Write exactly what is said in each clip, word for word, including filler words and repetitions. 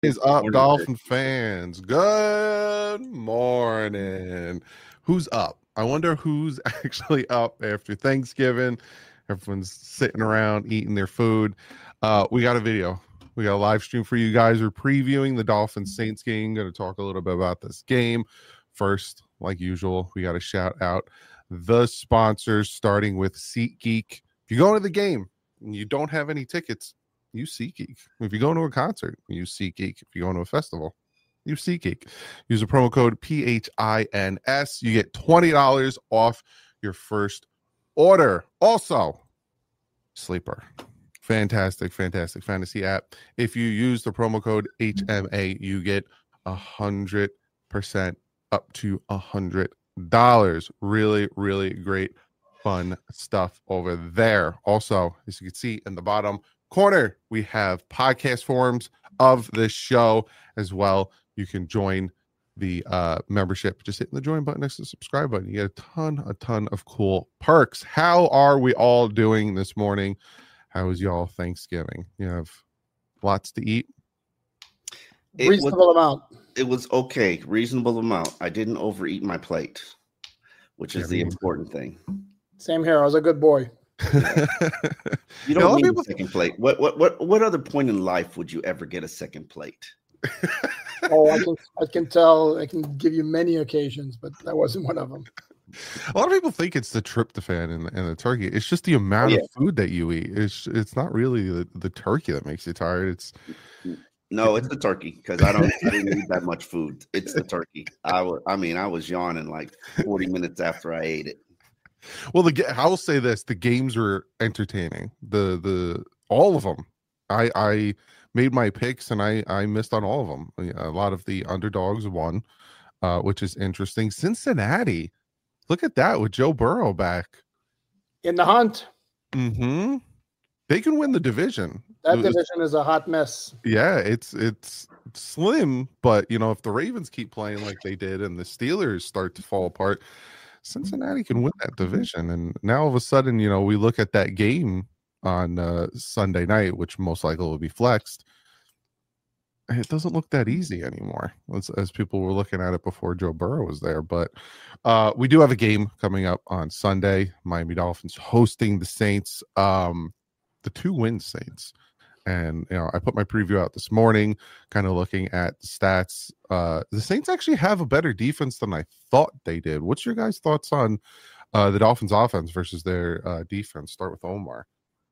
Is up, Dolphin fans? Good morning. Who's up? I wonder who's actually up after Thanksgiving. Everyone's sitting around eating their food. Uh, we got a video. We got a live stream for you guys. We're previewing the Dolphins Saints game. Going to talk a little bit about this game. First, like usual, we got to shout out the sponsors, starting with SeatGeek. If you go to the game and you don't have any tickets, use SeatGeek. If you go to a concert, use SeatGeek. If you go to a festival, use SeatGeek. Use the promo code P H I N S. You get twenty dollars off your first order. Also, Sleeper. Fantastic, fantastic fantasy app. If you use the promo code H M A, you get one hundred percent up to one hundred dollars. Really, really great, fun stuff over there. Also, as you can see in the bottom corner, we have podcast forums of this show as well. You can join the uh membership, just hitting the join button next to the subscribe button. You get a ton a ton of cool perks. How are we all doing this morning? How was y'all Thanksgiving? You have lots to eat? It reasonable was, amount. It was okay, reasonable amount. I didn't overeat my plate, which is Yeah, the important thing. Same here. I was a good boy. You don't need a second plate. What what what what other point in life would you ever get a second plate? Oh, I can I can tell. I can give you many occasions, but that wasn't one of them. A lot of people think it's the tryptophan and, and the turkey. It's just the amount oh, yeah. of food that you eat. It's it's not really the, the turkey that makes you tired. It's no, it's the turkey because I don't I didn't eat that much food. It's the turkey. I was I mean I was yawning like forty minutes after I ate it. Well, the I will say this: the games were entertaining. The the all of them. I I made my picks and I I missed on all of them. A lot of the underdogs won, uh, which is interesting. Cincinnati. Look at that with Joe Burrow back in the hunt. Mm-hmm. They can win the division. That division is a hot mess. Yeah, it's it's slim, but you know, if the Ravens keep playing like they did and the Steelers start to fall apart, Cincinnati can win that division. And now all of a sudden, you know, we look at that game on uh, Sunday night, which most likely will be flexed. It doesn't look that easy anymore as, as people were looking at it before Joe Burrow was there. But uh, we do have a game coming up on Sunday. Miami Dolphins hosting the Saints, um, the two-win Saints. And, you know, I put my preview out this morning, kind of looking at the stats. Uh, the Saints actually have a better defense than I thought they did. What's your guys' thoughts on uh, the Dolphins' offense versus their uh, defense? Start with Omar.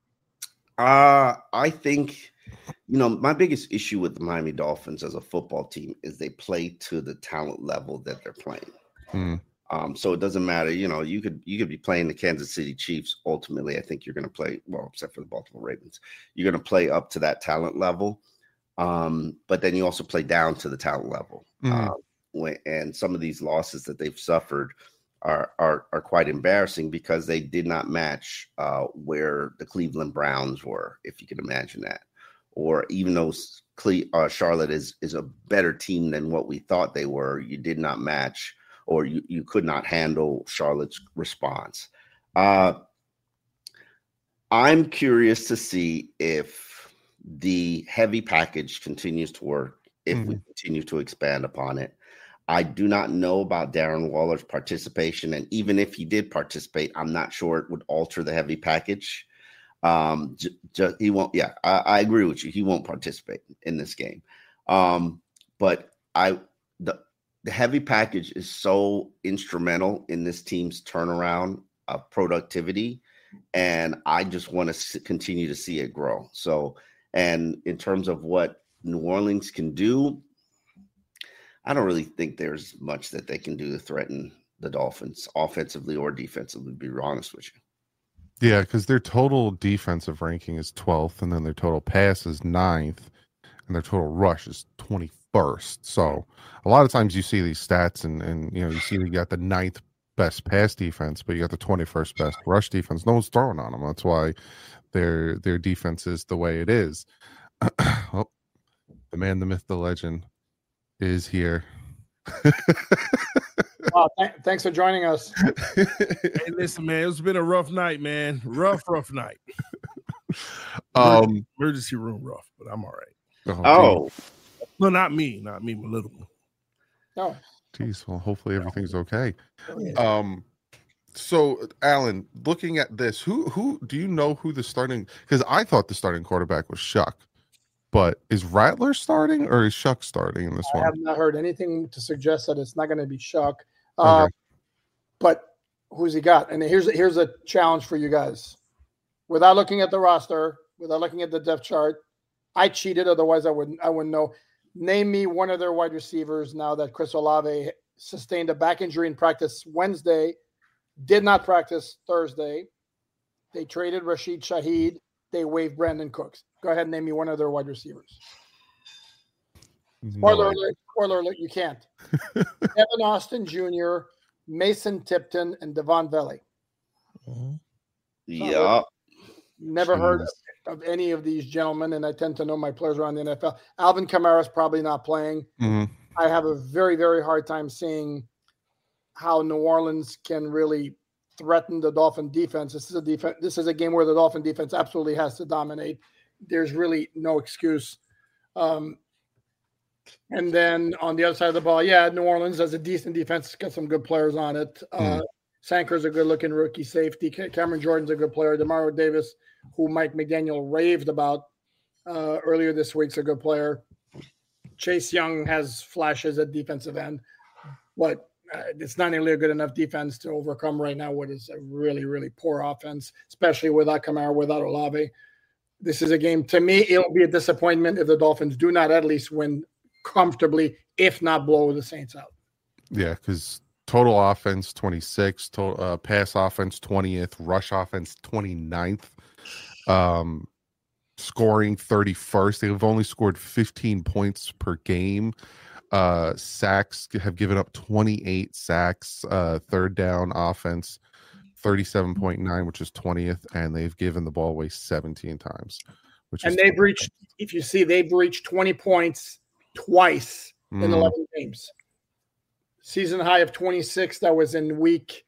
Uh, I think... You know, my biggest issue with the Miami Dolphins as a football team is they play to the talent level that they're playing. Hmm. Um, so it doesn't matter. You know, you could you could be playing the Kansas City Chiefs. Ultimately, I think you're going to play, well, except for the Baltimore Ravens, you're going to play up to that talent level. Um, but then you also play down to the talent level. Hmm. Uh, when, and some of these losses that they've suffered are are, are quite embarrassing because they did not match uh, where the Cleveland Browns were, if you can imagine that. Or even though Cle- uh, Charlotte is is a better team than what we thought they were, you did not match, or you, you could not handle Charlotte's response. Uh, I'm curious to see if the heavy package continues to work, if mm-hmm. we continue to expand upon it. I do not know about Darren Waller's participation, and even if he did participate, I'm not sure it would alter the heavy package. Um, j- j- he won't. Yeah, I, I agree with you. He won't participate in this game. Um, but I, the the heavy package is so instrumental in this team's turnaround of productivity, and I just want to s- continue to see it grow. So, and in terms of what New Orleans can do, I don't really think there's much that they can do to threaten the Dolphins offensively or defensively. To be honest with you. Yeah, because their total defensive ranking is twelfth, and then their total pass is ninth, and their total rush is twenty-first. So a lot of times you see these stats, and, and you know, you see you got the ninth best pass defense, but you got the twenty-first best rush defense. No one's throwing on them. That's why their their defense is the way it is. Oh, the man, the myth, the legend is here. Wow, th- thanks for joining us. Hey, listen, man, it's been a rough night, man. Rough, rough night. Um, emergency room rough, but I'm all right. Oh, No, not me, not me, my little one. No. Jeez, well, hopefully everything's okay. Oh, yeah. Um, so Alan, looking at this, who who do you know who the starting? Because I thought the starting quarterback was Shuck, but is Rattler starting or is Shuck starting in this I one? have not heard anything to suggest that it's not going to be Shuck. Uh, Okay. But who's he got? And here's here's a challenge for you guys. Without looking at the roster, without looking at the depth chart, I cheated. Otherwise, I wouldn't. I wouldn't know. Name me one of their wide receivers now that Chris Olave sustained a back injury in practice Wednesday, did not practice Thursday. They traded Rashid Shaheed. They waived Brandon Cooks. Go ahead and name me one of their wide receivers. Spoiler No. alert, spoiler alert, you can't. Evan Austin Junior, Mason Tipton, and Devon Valley. Yeah. Never heard Jeez. of any of these gentlemen, and I tend to know my players around the N F L. Alvin Kamara's probably not playing. Mhm. I have a very, very hard time seeing how New Orleans can really threaten the Dolphin defense. This is a defense. This is a game where the Dolphin defense absolutely has to dominate. There's really no excuse. Um, and then on the other side of the ball, yeah, New Orleans has a decent defense. It's got some good players on it. Uh, Mm. Sanker's a good-looking rookie safety. Ca- Cameron Jordan's a good player. DeMario Davis, who Mike McDaniel raved about uh, earlier this week, is a good player. Chase Young has flashes at defensive end, but uh, it's not nearly a good enough defense to overcome right now what is a really, really poor offense, especially without Kamara, without Olave. This is a game, to me, it'll be a disappointment if the Dolphins do not at least win comfortably, if not blow the Saints out. Yeah, because total offense twenty-six, total uh, pass offense twentieth, rush offense twenty-ninth, um, scoring thirty-first. They've only scored fifteen points per game. Uh, sacks have given up twenty-eight sacks. Uh, third down offense thirty-seven point nine, which is twentieth, and they've given the ball away seventeen times. Which And is they've reached, if you see, they've reached twenty points twice in Mm. eleven games. Season high of twenty-six, that was in week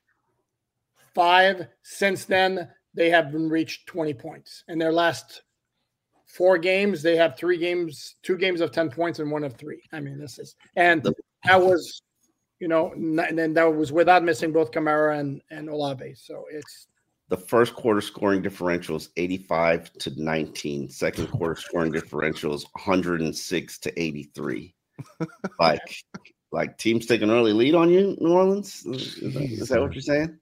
five. Since then, they have been reached twenty points. In their last four games, they have three games, two games of ten points and one of three. I mean, this is, and that was, you know, and then that was without missing both Kamara and, and Olave. So it's, The first quarter scoring differential is eighty-five to nineteen. Second quarter scoring differential is one hundred six to eighty-three. Like, like teams take an early lead on you, New Orleans? Is that, is that what you're saying?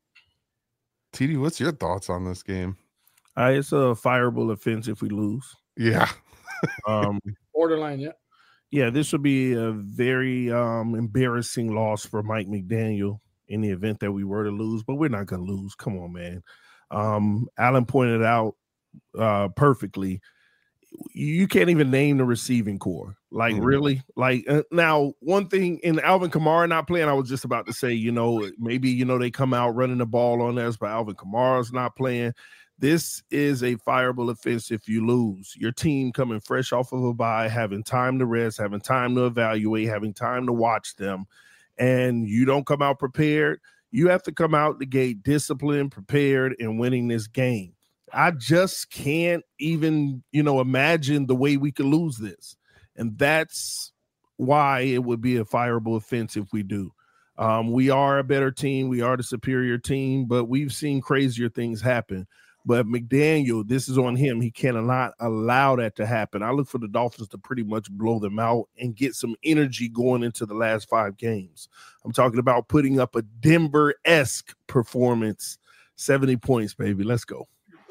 T D, what's your thoughts on this game? Uh, it's a fireable offense if we lose. Yeah. Um, borderline, yeah. yeah, this would be a very um, embarrassing loss for Mike McDaniel in the event that we were to lose, but we're not going to lose. Come on, man. Um, Alan pointed out uh, perfectly. You can't even name the receiving core. Like, Mhm. really? Like, uh, now, one thing in Alvin Kamara not playing, I was just about to say, you know, maybe, you know, they come out running the ball on us, but Alvin Kamara's not playing. This is a fireable offense if you lose. Your team coming fresh off of a bye, having time to rest, having time to evaluate, having time to watch them, and you don't come out prepared. You have to come out the gate disciplined, prepared, and winning this game. I just can't even, you know, imagine the way we could lose this. And that's why it would be a fireable offense if we do. Um, we are a better team. We are the superior team, but we've seen crazier things happen. But McDaniel, this is on him. He cannot allow that to happen. I look for the Dolphins to pretty much blow them out and get some energy going into the last five games. I'm talking about putting up a Denver-esque performance, seventy points, baby. Let's go.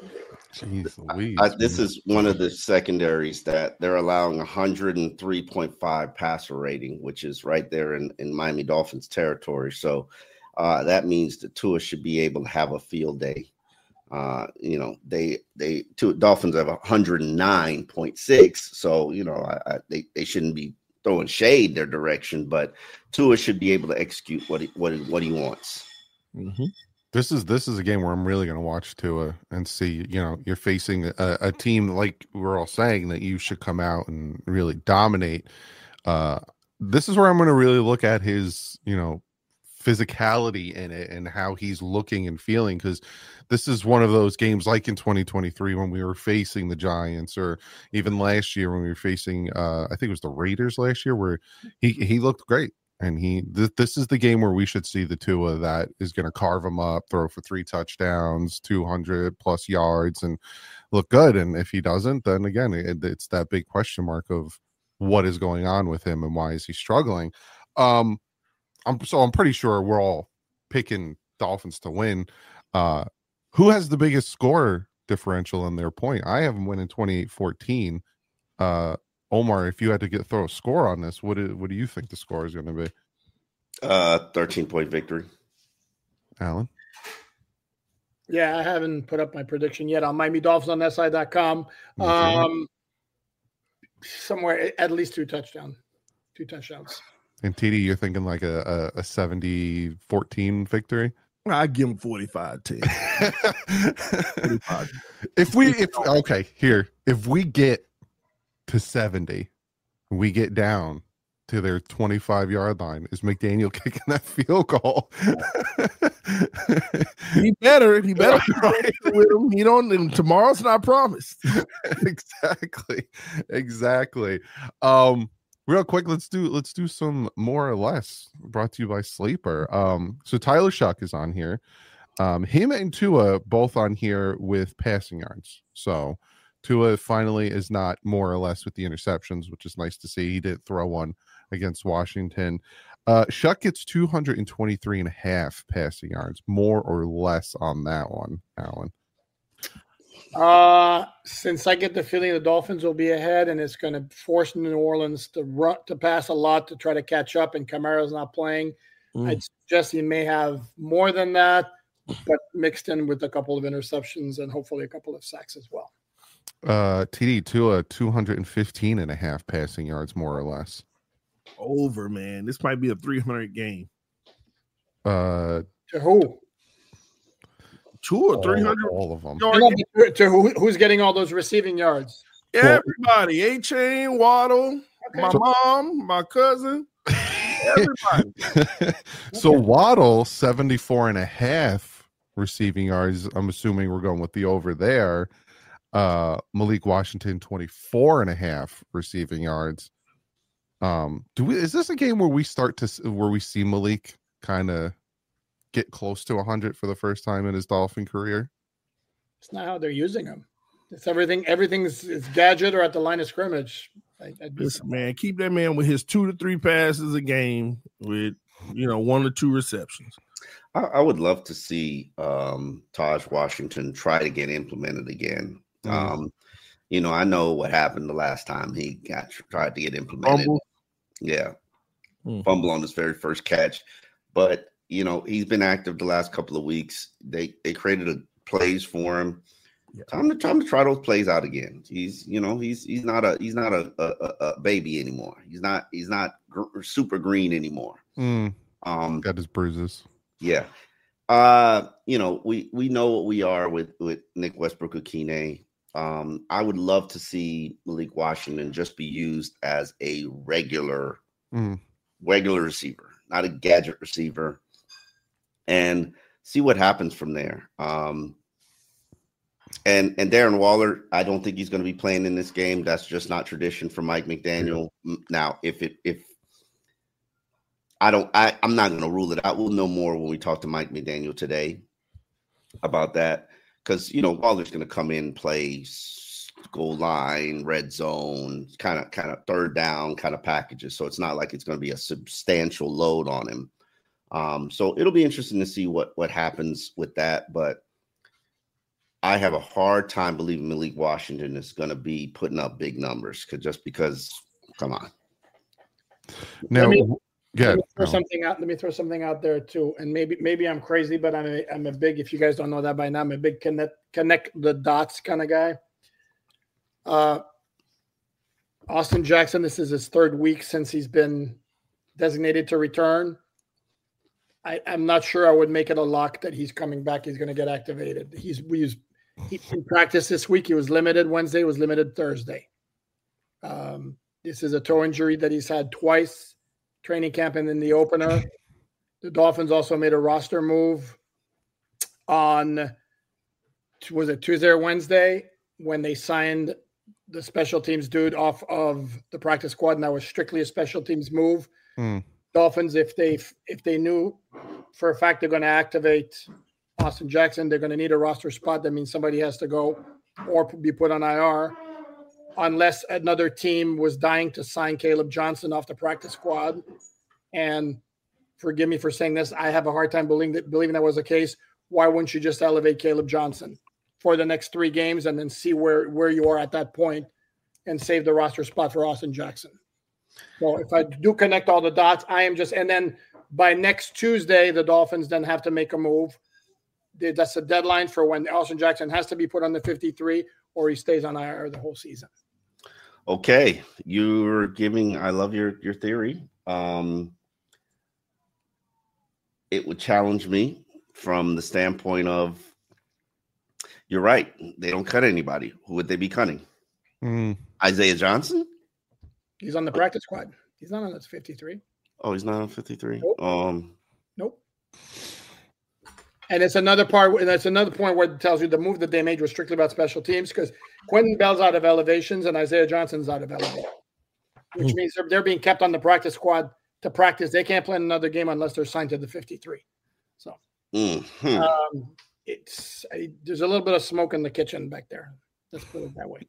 Jeez Louise. I, this man. is one of the secondaries that they're allowing one hundred three point five passer rating, which is right there in, in Miami Dolphins territory. So uh, that means the Tua should be able to have a field day. Uh, you know, they they two Dolphins have one hundred nine point six. So, you know, I, I, they, they shouldn't be throwing shade their direction, but Tua should be able to execute what he, what he, what he wants. Mm-hmm. This is this is a game where I'm really going to watch Tua and see. You know, you're facing a, a team like we're all saying that you should come out and really dominate. Uh, this is where I'm going to really look at his, you know, physicality in it and how he's looking and feeling, because this is one of those games like in twenty twenty-three when we were facing the Giants, or even last year when we were facing uh I think it was the Raiders last year, where he he looked great. And he th- this is the game where we should see the Tua that is going to carve him up, throw for three touchdowns, two hundred plus yards, and look good. And if he doesn't, then again, it, it's that big question mark of what is going on with him and why is he struggling. Um, I'm so I'm pretty sure we're all picking Dolphins to win. Uh, who has the biggest score differential in their point? I have them winning twenty-eight fourteen. Uh, Omar, if you had to get throw a score on this, what do, what do you think the score is going to be? Uh, thirteen point victory. Alan? Yeah, I haven't put up my prediction yet on Miami Dolphins on S I dot com. Um, somewhere at least two touchdowns. Two touchdowns. And T D, you're thinking like a, a, a seventy fourteen victory? I give him forty-five ten. forty-five. If we, if okay, here, if we get to seventy, we get down to their twenty-five yard line, is McDaniel kicking that field goal? He better, he better right with him. You don't, and tomorrow's not promised. exactly, exactly. Um, real quick, let's do let's do some more or less. Brought to you by Sleeper. Um, so Tyler Shuck is on here. Um, him and Tua both on here with passing yards. So Tua finally is not more or less with the interceptions, which is nice to see. He did throw one against Washington. Uh, Shuck gets two hundred twenty-three and a half passing yards, more or less on that one, Alan. Uh, since I get the feeling the Dolphins will be ahead and it's going to force New Orleans to run, to pass a lot to try to catch up, and Kamara's not playing, mm. I'd suggest he may have more than that, but mixed in with a couple of interceptions and hopefully a couple of sacks as well. Uh, T D Tua, two hundred fifteen and a half passing yards, more or less. Over, man. This might be a three hundred game. Uh, to who? Two or three hundred? All of them. To, to who, who's getting all those receiving yards? Everybody. A-Chain, Waddle, okay. my so, mom, my cousin. Everybody. So Waddle, seventy-four and a half receiving yards. I'm assuming we're going with the over there. Uh, Malik Washington, twenty-four and a half receiving yards. Um, do we? Is this a game where we start to where we see Malik kind of get close to one hundred for the first time in his Dolphin career? It's not how they're using him. It's everything. Everything's is gadget or at the line of scrimmage. I, Listen, man, keep that man with his two to three passes a game with, you know, one or two receptions. I, I would love to see um, Taj Washington try to get implemented again. Mm-hmm. Um, you know, I know what happened the last time he got tried to get implemented. Fumble. Yeah, mm-hmm. Fumble on his very first catch. But you know, he's been active the last couple of weeks. They they created a plays for him. Yeah. Time to time to try those plays out again. He's you know he's he's not a he's not a, a, a baby anymore. He's not he's not gr- super green anymore. Mm. Um, got his bruises. Yeah. Uh, you know, we we know what we are with with Nick Westbrook-Ikhine. Um, I would love to see Malik Washington just be used as a regular, mm. regular receiver, not a gadget receiver, and see what happens from there. Um, and and Darren Waller, I don't think he's going to be playing in this game. That's just not tradition for Mike McDaniel. Yeah. Now, if it if I don't, I, I'm not going to rule it out. We'll know more when we talk to Mike McDaniel today about that. Because, you know, Waller's going to come in, play goal line, red zone, kind of kind of third down kind of packages. So it's not like it's going to be a substantial load on him. Um, so it'll be interesting to see what, what happens with that. But I have a hard time believing Malik Washington is going to be putting up big numbers cause just because, come on. Now, let me, yeah, let me throw no. something out. Let me throw something out there too. And maybe maybe I'm crazy, but I'm a, I'm a big. If you guys don't know that by now, I'm a big connect connect the dots kind of guy. Uh, Austin Jackson. This is his third week since he's been designated to return. I, I'm not sure I would make it a lock that he's coming back. He's going to get activated. He's we use he, in practice this week. He was limited Wednesday. Was limited Thursday. Um, this is a toe injury that he's had twice. Training camp and then the opener. The Dolphins also made a roster move on, was it Tuesday or Wednesday, when they signed the special teams dude off of the practice squad, and that was strictly a special teams move. Hmm. Dolphins, if they if they knew for a fact they're going to activate Austin Jackson, they're going to need a roster spot. That means somebody has to go or be put on I R, unless another team was dying to sign Caleb Johnson off the practice squad. And forgive me for saying this, I have a hard time believing that believing that was the case. Why wouldn't you just elevate Caleb Johnson for the next three games and then see where, where you are at that point and save the roster spot for Austin Jackson? So if I do connect all the dots, I am just, and then by next Tuesday, the Dolphins then have to make a move. That's the deadline for when Austin Jackson has to be put on the fifty-three or he stays on I R the whole season. Okay. You're giving, I love your, your theory. Um, it would challenge me from the standpoint of, you're right. They don't cut anybody. Who would they be cutting? Mm. Isaiah Johnson? He's on the practice squad. He's not on the fifty-three. Oh, he's not on fifty-three. Nope. Um, nope. And it's another part, and that's another point where it tells you the move that they made was strictly about special teams, because Quentin Bell's out of elevations and Isaiah Johnson's out of elevation, which means they're, they're being kept on the practice squad to practice. They can't play another game unless they're signed to the fifty-three. So mm-hmm. um, it's I, there's a little bit of smoke in the kitchen back there. Let's put it that way.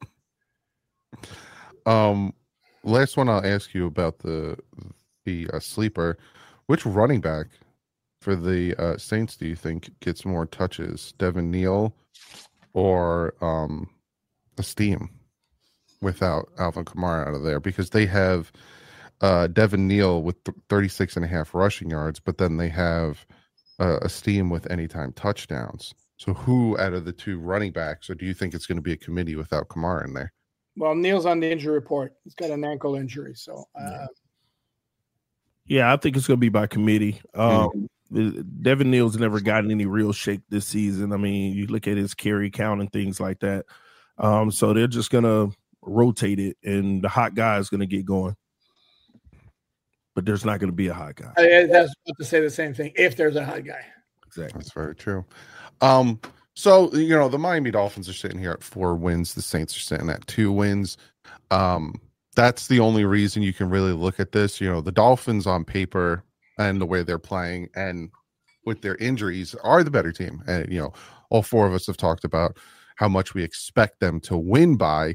Um. Last one I'll ask you about the the uh, sleeper. Which running back for the uh, Saints do you think gets more touches, Devin Neal or um, Esteem without Alvin Kamara out of there? Because they have uh, Devin Neal with th- thirty-six and a half rushing yards, but then they have uh, Esteem with anytime touchdowns. So who out of the two running backs, or do you think it's going to be a committee without Kamara in there? Well, Neal's on the injury report. He's got an ankle injury. So, uh, yeah, I think it's going to be by committee. Um, mm-hmm. Devin Neal's never gotten any real shake this season. I mean, you look at his carry count and things like that. Um, so they're just going to rotate it, and the hot guy is going to get going. But there's not going to be a hot guy. I, that's about to say the same thing. If there's a hot guy. Exactly. That's very true. Um, So, you know, the Miami Dolphins are sitting here at four wins. The Saints are sitting at two wins. Um, that's the only reason you can really look at this. You know, the Dolphins on paper and the way they're playing and with their injuries are the better team. And, you know, all four of us have talked about how much we expect them to win by.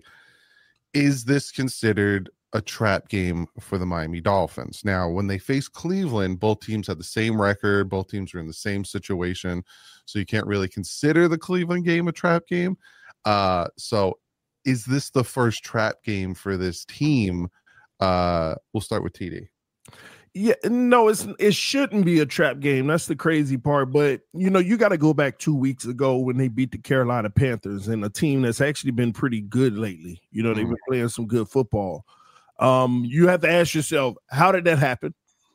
Is this considered a trap game for the Miami Dolphins? Now, when they face Cleveland, both teams had the same record. Both teams are in the same situation. So you can't really consider the Cleveland game a trap game. Uh, so is this the first trap game for this team? Uh, we'll start with T D. Yeah, no, it's it shouldn't be a trap game. That's the crazy part. But, you know, you got to go back two weeks ago when they beat the Carolina Panthers, and a team that's actually been pretty good lately. You know, they've been playing some good football. Um, you have to ask yourself, how did that happen?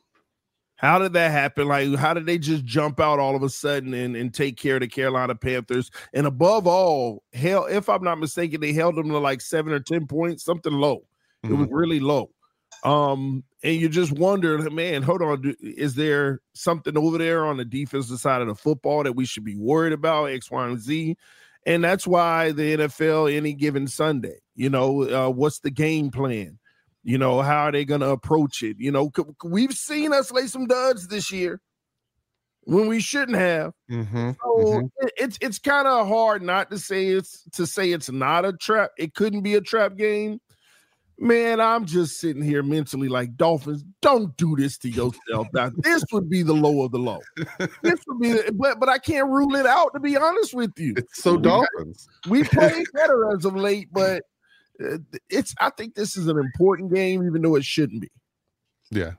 How did that happen? Like, how did they just jump out all of a sudden and, and take care of the Carolina Panthers? And above all, hell, if I'm not mistaken, they held them to like seven or ten points, something low. Mm-hmm. It was really low. Um, and you just wonder, man, hold on, is there something over there on the defensive side of the football that we should be worried about, X, Y, and Z? And that's why the N F L, any given Sunday, you know, uh, what's the game plan? You know, how are they going to approach it? You know, we've seen us lay some duds this year when we shouldn't have. Mm-hmm. So mm-hmm. It, it's it's kind of hard not to say it's to say it's not a trap. It couldn't be a trap game. Man, I'm just sitting here mentally like, Dolphins, don't do this to yourself. Now, this would be the low of the low. This would be, the, but but I can't rule it out, to be honest with you. It's so we, Dolphins. We played better as of late, but it's. I think this is an important game, even though it shouldn't be. Yeah,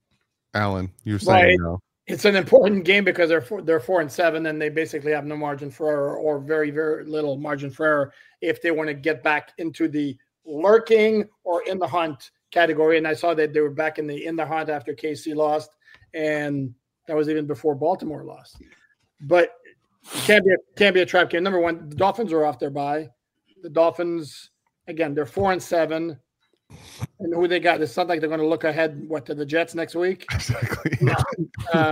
Alan, you're saying right. no. It's an important game because they're four, they're four and seven, and they basically have no margin for error, or very very little margin for error if they want to get back into the lurking or in the hunt category. And I saw that they were back in the in the hunt after K C lost, and that was even before Baltimore lost. But it can't be a, can't be a trap game. Number one, the Dolphins are off their bye. The Dolphins, again, they're four and seven. And who they got? It's not like they're going to look ahead, what, to the Jets next week? Exactly. No. Um,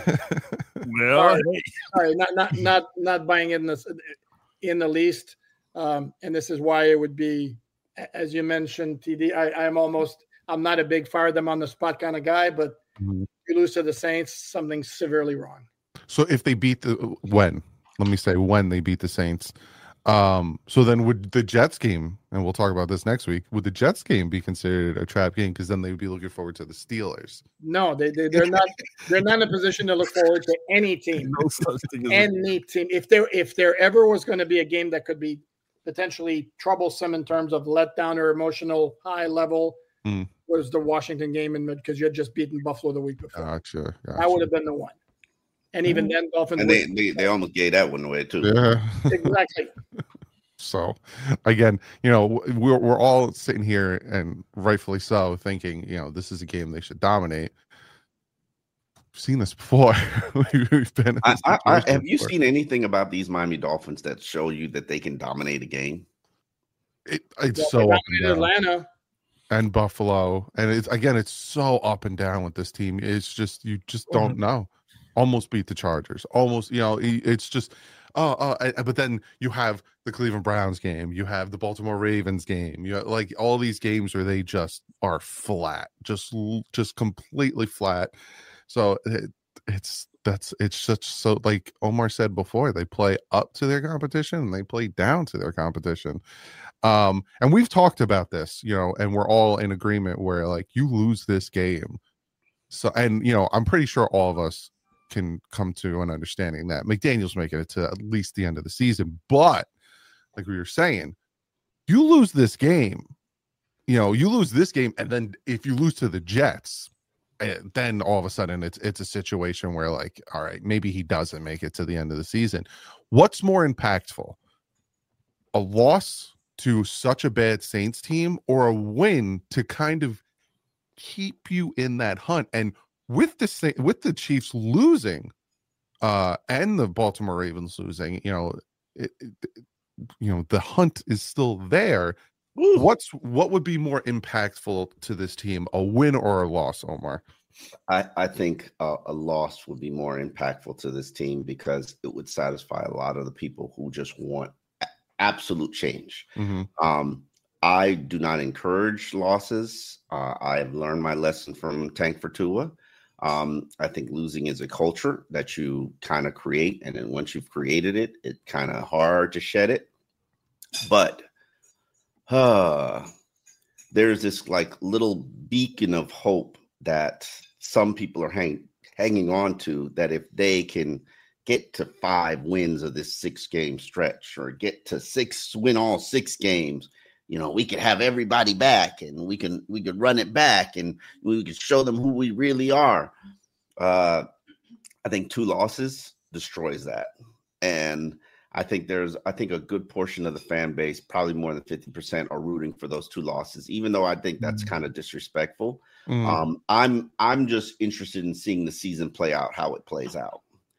Well, all right, all right, not not not not buying in this in the least. Um, and this is why it would be, as you mentioned, T D. I, I'm almost I'm not a big fire them on the spot kind of guy, but Mhm. if you lose to the Saints, something's severely wrong. So if they beat the when, let me say when they beat the Saints, um, so then would the Jets game, and we'll talk about this next week, would the Jets game be considered a trap game? Because then they would be looking forward to the Steelers. No, they, they they're not they're not in a position to look forward to any team, no such thing as a- any team. If there if there ever was going to be a game that could be potentially troublesome in terms of letdown or emotional high level, Mm. was the Washington game in mid because you had just beaten Buffalo the week before. Gotcha. That gotcha. would have been the one. And even then, Dolphins. And would- they, they they almost gave that one away too. Yeah. exactly. So, again, you know, we're we're all sitting here, and rightfully so, thinking, you know, this is a game they should dominate. We've seen this before. We've been. in I, this I, I, situation have you before. seen anything about these Miami Dolphins that show you that they can dominate a game? It, it's Well, so they up and dominated down. Atlanta. And Buffalo, and it's again, it's so up and down with this team. It's just you just don't know. Almost beat the Chargers. Almost, you know, it- it's just. Oh, uh, uh, but then you have the Cleveland Browns game. You have the Baltimore Ravens game. You have, like all these games where they just are flat, just l- just completely flat. So it, it's that's it's such so like Omar said before, they play up to their competition and they play down to their competition. Um, and we've talked about this, you know, and we're all in agreement where like you lose this game. So, and you know, I'm pretty sure all of us can come to an understanding that McDaniel's making it to at least the end of the season. But like we were saying, you lose this game, you know, you lose this game, and then if you lose to the Jets, eh, then all of a sudden it's it's a situation where like, all right, maybe he doesn't make it to the end of the season. What's more impactful? A loss to such a bad Saints team or a win to kind of keep you in that hunt? And with the Sa- with the Chiefs losing uh and the Baltimore Ravens losing, you know, it, it, you know, the hunt is still there. Woo. What's what would be more impactful to this team, a win or a loss, Omar? I, I think uh, a loss would be more impactful to this team because it would satisfy a lot of the people who just want a- absolute change. Mm-hmm. Um, I do not encourage losses. Uh, I have learned my lesson from Tank for Tua. Um, I think losing is a culture that you kind of create. And then once you've created it, it's kind of hard to shed it. But uh, there's this like little beacon of hope that some people are hang, hanging on to, that if they can get to five wins of this six game stretch or get to six, win all six games, you know, we could have everybody back and we can, we could run it back and we could show them who we really are. Uh, I think two losses destroys that. And I think there's, I think a good portion of the fan base, probably more than fifty percent, are rooting for those two losses, even though I think that's kind of disrespectful. Mm. Um, I'm, I'm just interested in seeing the season play out, how it plays out.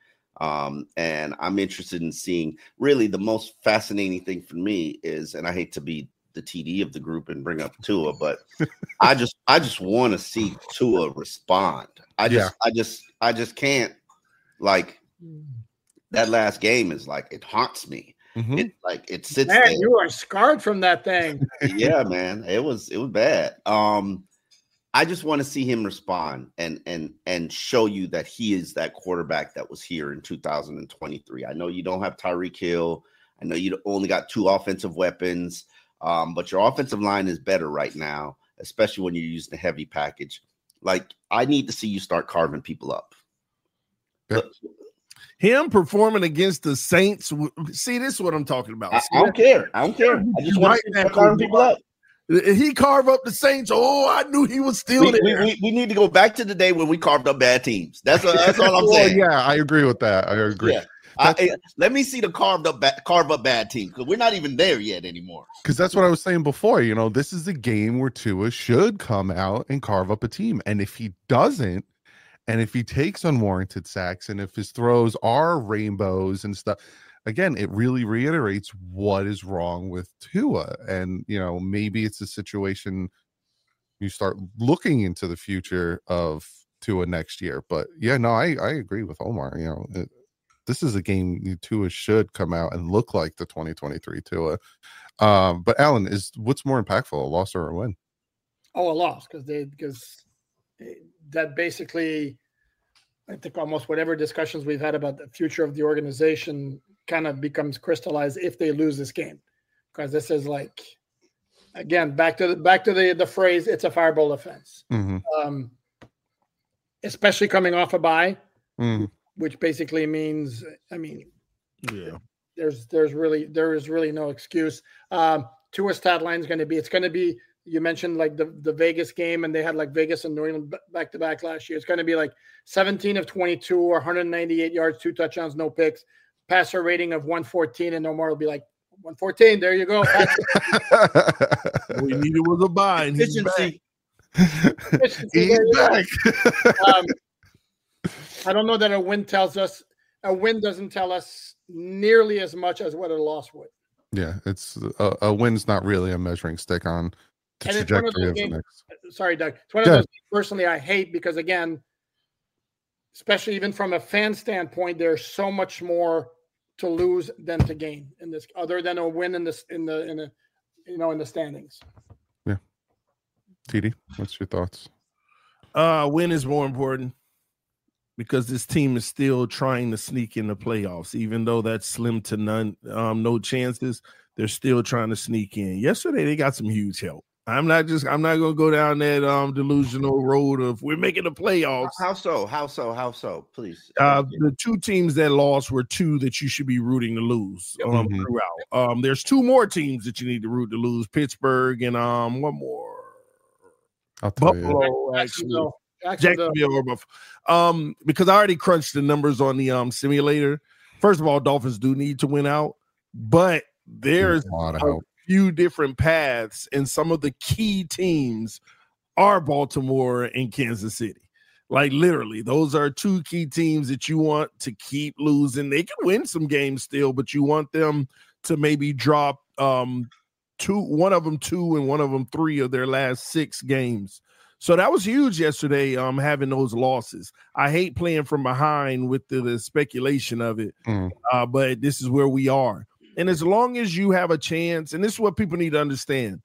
Um, and I'm interested in seeing, really the most fascinating thing for me is, and I hate to be the T D of the group and bring up Tua, but I just, I just want to see Tua respond. I just, Yeah. I just, I just can't, like, that last game is like, it haunts me. Mhm. It like, it sits Man, there. you are scarred from that thing. Yeah, man, it was, it was bad. Um, I just want to see him respond and and and show you that he is that quarterback that was here in two thousand twenty-three. I know you don't have Tyreek Hill. I know you only got two offensive weapons, um, but your offensive line is better right now, especially when you're using the heavy package. Like, I need to see you start carving people up. Yeah. Look, Him performing against the Saints. See, this is what I'm talking about. I, I don't care. I don't care. I just want to see you start carving people up. He carved up the Saints. Oh, I knew he was still We, there. we, we, we need to go back to the day when we carved up bad teams. That's what, that's all I'm Well, saying. yeah, I agree with that. I agree. Yeah. I, let me see the carved up, ba- carve up bad team, because we're not even there yet anymore. Because that's what I was saying before. You know, this is a game where Tua should come out and carve up a team. And if he doesn't, and if he takes unwarranted sacks, and if his throws are rainbows and stuff, again, it really reiterates what is wrong with Tua. And, you know, maybe it's a situation you start looking into the future of Tua next year. But yeah, no, I, I agree with Omar. You know, it, this is a game Tua should come out and look like the twenty twenty-three Tua. Um, but Alan, is what's more impactful, a loss or a win? Oh, a loss, because they because that basically, I think almost whatever discussions we've had about the future of the organization kind of becomes crystallized if they lose this game, because this is like, again, back to the back to the the phrase, it's a fireball offense, Mm-hmm. um, especially coming off a bye, Mm-hmm. which basically means, I mean, Yeah. there's there's really there is really no excuse. Um, Tua's stat line is going to be it's going to be. You mentioned like the, the Vegas game, and they had like Vegas and New England back to back last year. It's going to be like seventeen of twenty-two or one hundred ninety-eight yards, two touchdowns, no picks, passer rating of one fourteen, and Omar will be like one fourteen. There you go. We needed was a bye. And he's back. Efficiency. He's back. um, I don't know that a win tells us a win doesn't tell us nearly as much as what a loss would. Yeah, it's a, a win's not really a measuring stick on the And it's one of trajectory those of the games- next. Sorry, Doug. It's one of Yeah. those things personally I hate because, again, especially even from a fan standpoint, there's so much more to lose than to gain in this, other than a win in this in the in the you know in the standings. T D, what's your thoughts? Uh, win is more important because this team is still trying to sneak in the playoffs, even though that's slim to none, um, no chances. They're still trying to sneak in. Yesterday, they got some huge help. I'm not just. I'm not going to go down that um, delusional road of we're making the playoffs. How so? How so? How so? Please. Uh, the two teams that lost were two that you should be rooting to lose um, Mhm. throughout. Um, there's two more teams that you need to root to lose: Pittsburgh and um, one more. I'll tell you. Buffalo, actually. Jacksonville, Jacksonville. Jacksonville or Buffalo. Um, because I already crunched the numbers on the um simulator. First of all, Dolphins do need to win out, but there's a lot of a help. few different paths, and some of the key teams are Baltimore and Kansas City. Like literally, those are two key teams that you want to keep losing. They can win some games still, but you want them to maybe drop um two, one of them two and one of them three of their last six games. So that was huge yesterday, um, having those losses. I hate playing from behind with the, the speculation of it, Mm. uh, but this is where we are. And as long as you have a chance, and this is what people need to understand,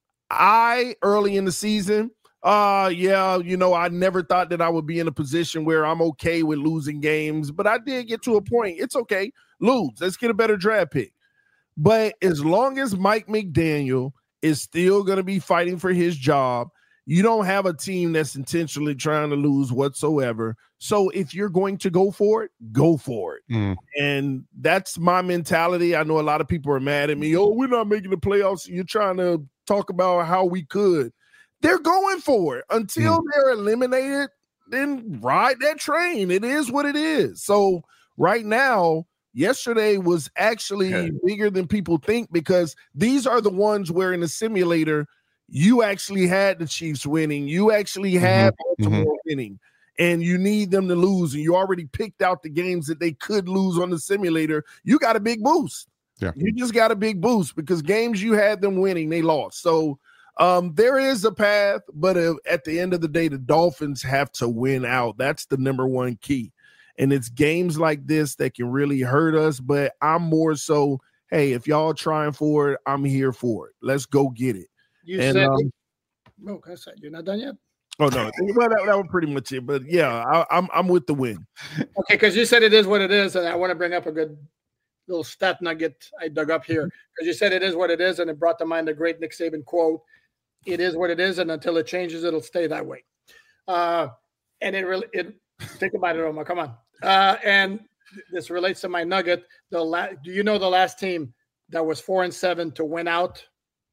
I, early in the season, uh, yeah, you know, I never thought that I would be in a position where I'm okay with losing games, but I did get to a point. It's okay, lose. Let's get a better draft pick. But as long as Mike McDaniel is still going to be fighting for his job, you don't have a team that's intentionally trying to lose whatsoever. So if you're going to go for it, go for it. Mm. And that's my mentality. I know a lot of people are mad at me. Oh, we're not making the playoffs. You're trying to talk about how we could. They're going for it until Mm. they're eliminated. Then ride that train. It is what it is. So right now, yesterday was actually Okay. bigger than people think, because these are the ones where in the simulator you actually had the Chiefs winning, you actually had Baltimore winning, and you need them to lose, and you already picked out the games that they could lose on the simulator. You got a big boost. Yeah. You just got a big boost because games you had them winning, they lost. So um, there is a path, but uh, at the end of the day, the Dolphins have to win out. That's the number one key. And it's games like this that can really hurt us. But I'm more so, hey, if y'all trying for it, I'm here for it. Let's go get it. You And, said, um, oh, I said you're not done yet. Oh no, well that, that was pretty much it. But yeah, I, I'm I'm with the win. Okay, because you said it is what it is, and I want to bring up a good little stat nugget I dug up here, because you said it is what it is, and it brought to mind the great Nick Saban quote: "It is what it is, and until it changes, it'll stay that way." Uh, and it really, it think about it, Omar. Come on. Uh, and this relates to my nugget. The la- do you know the last team that was four and seven to win out?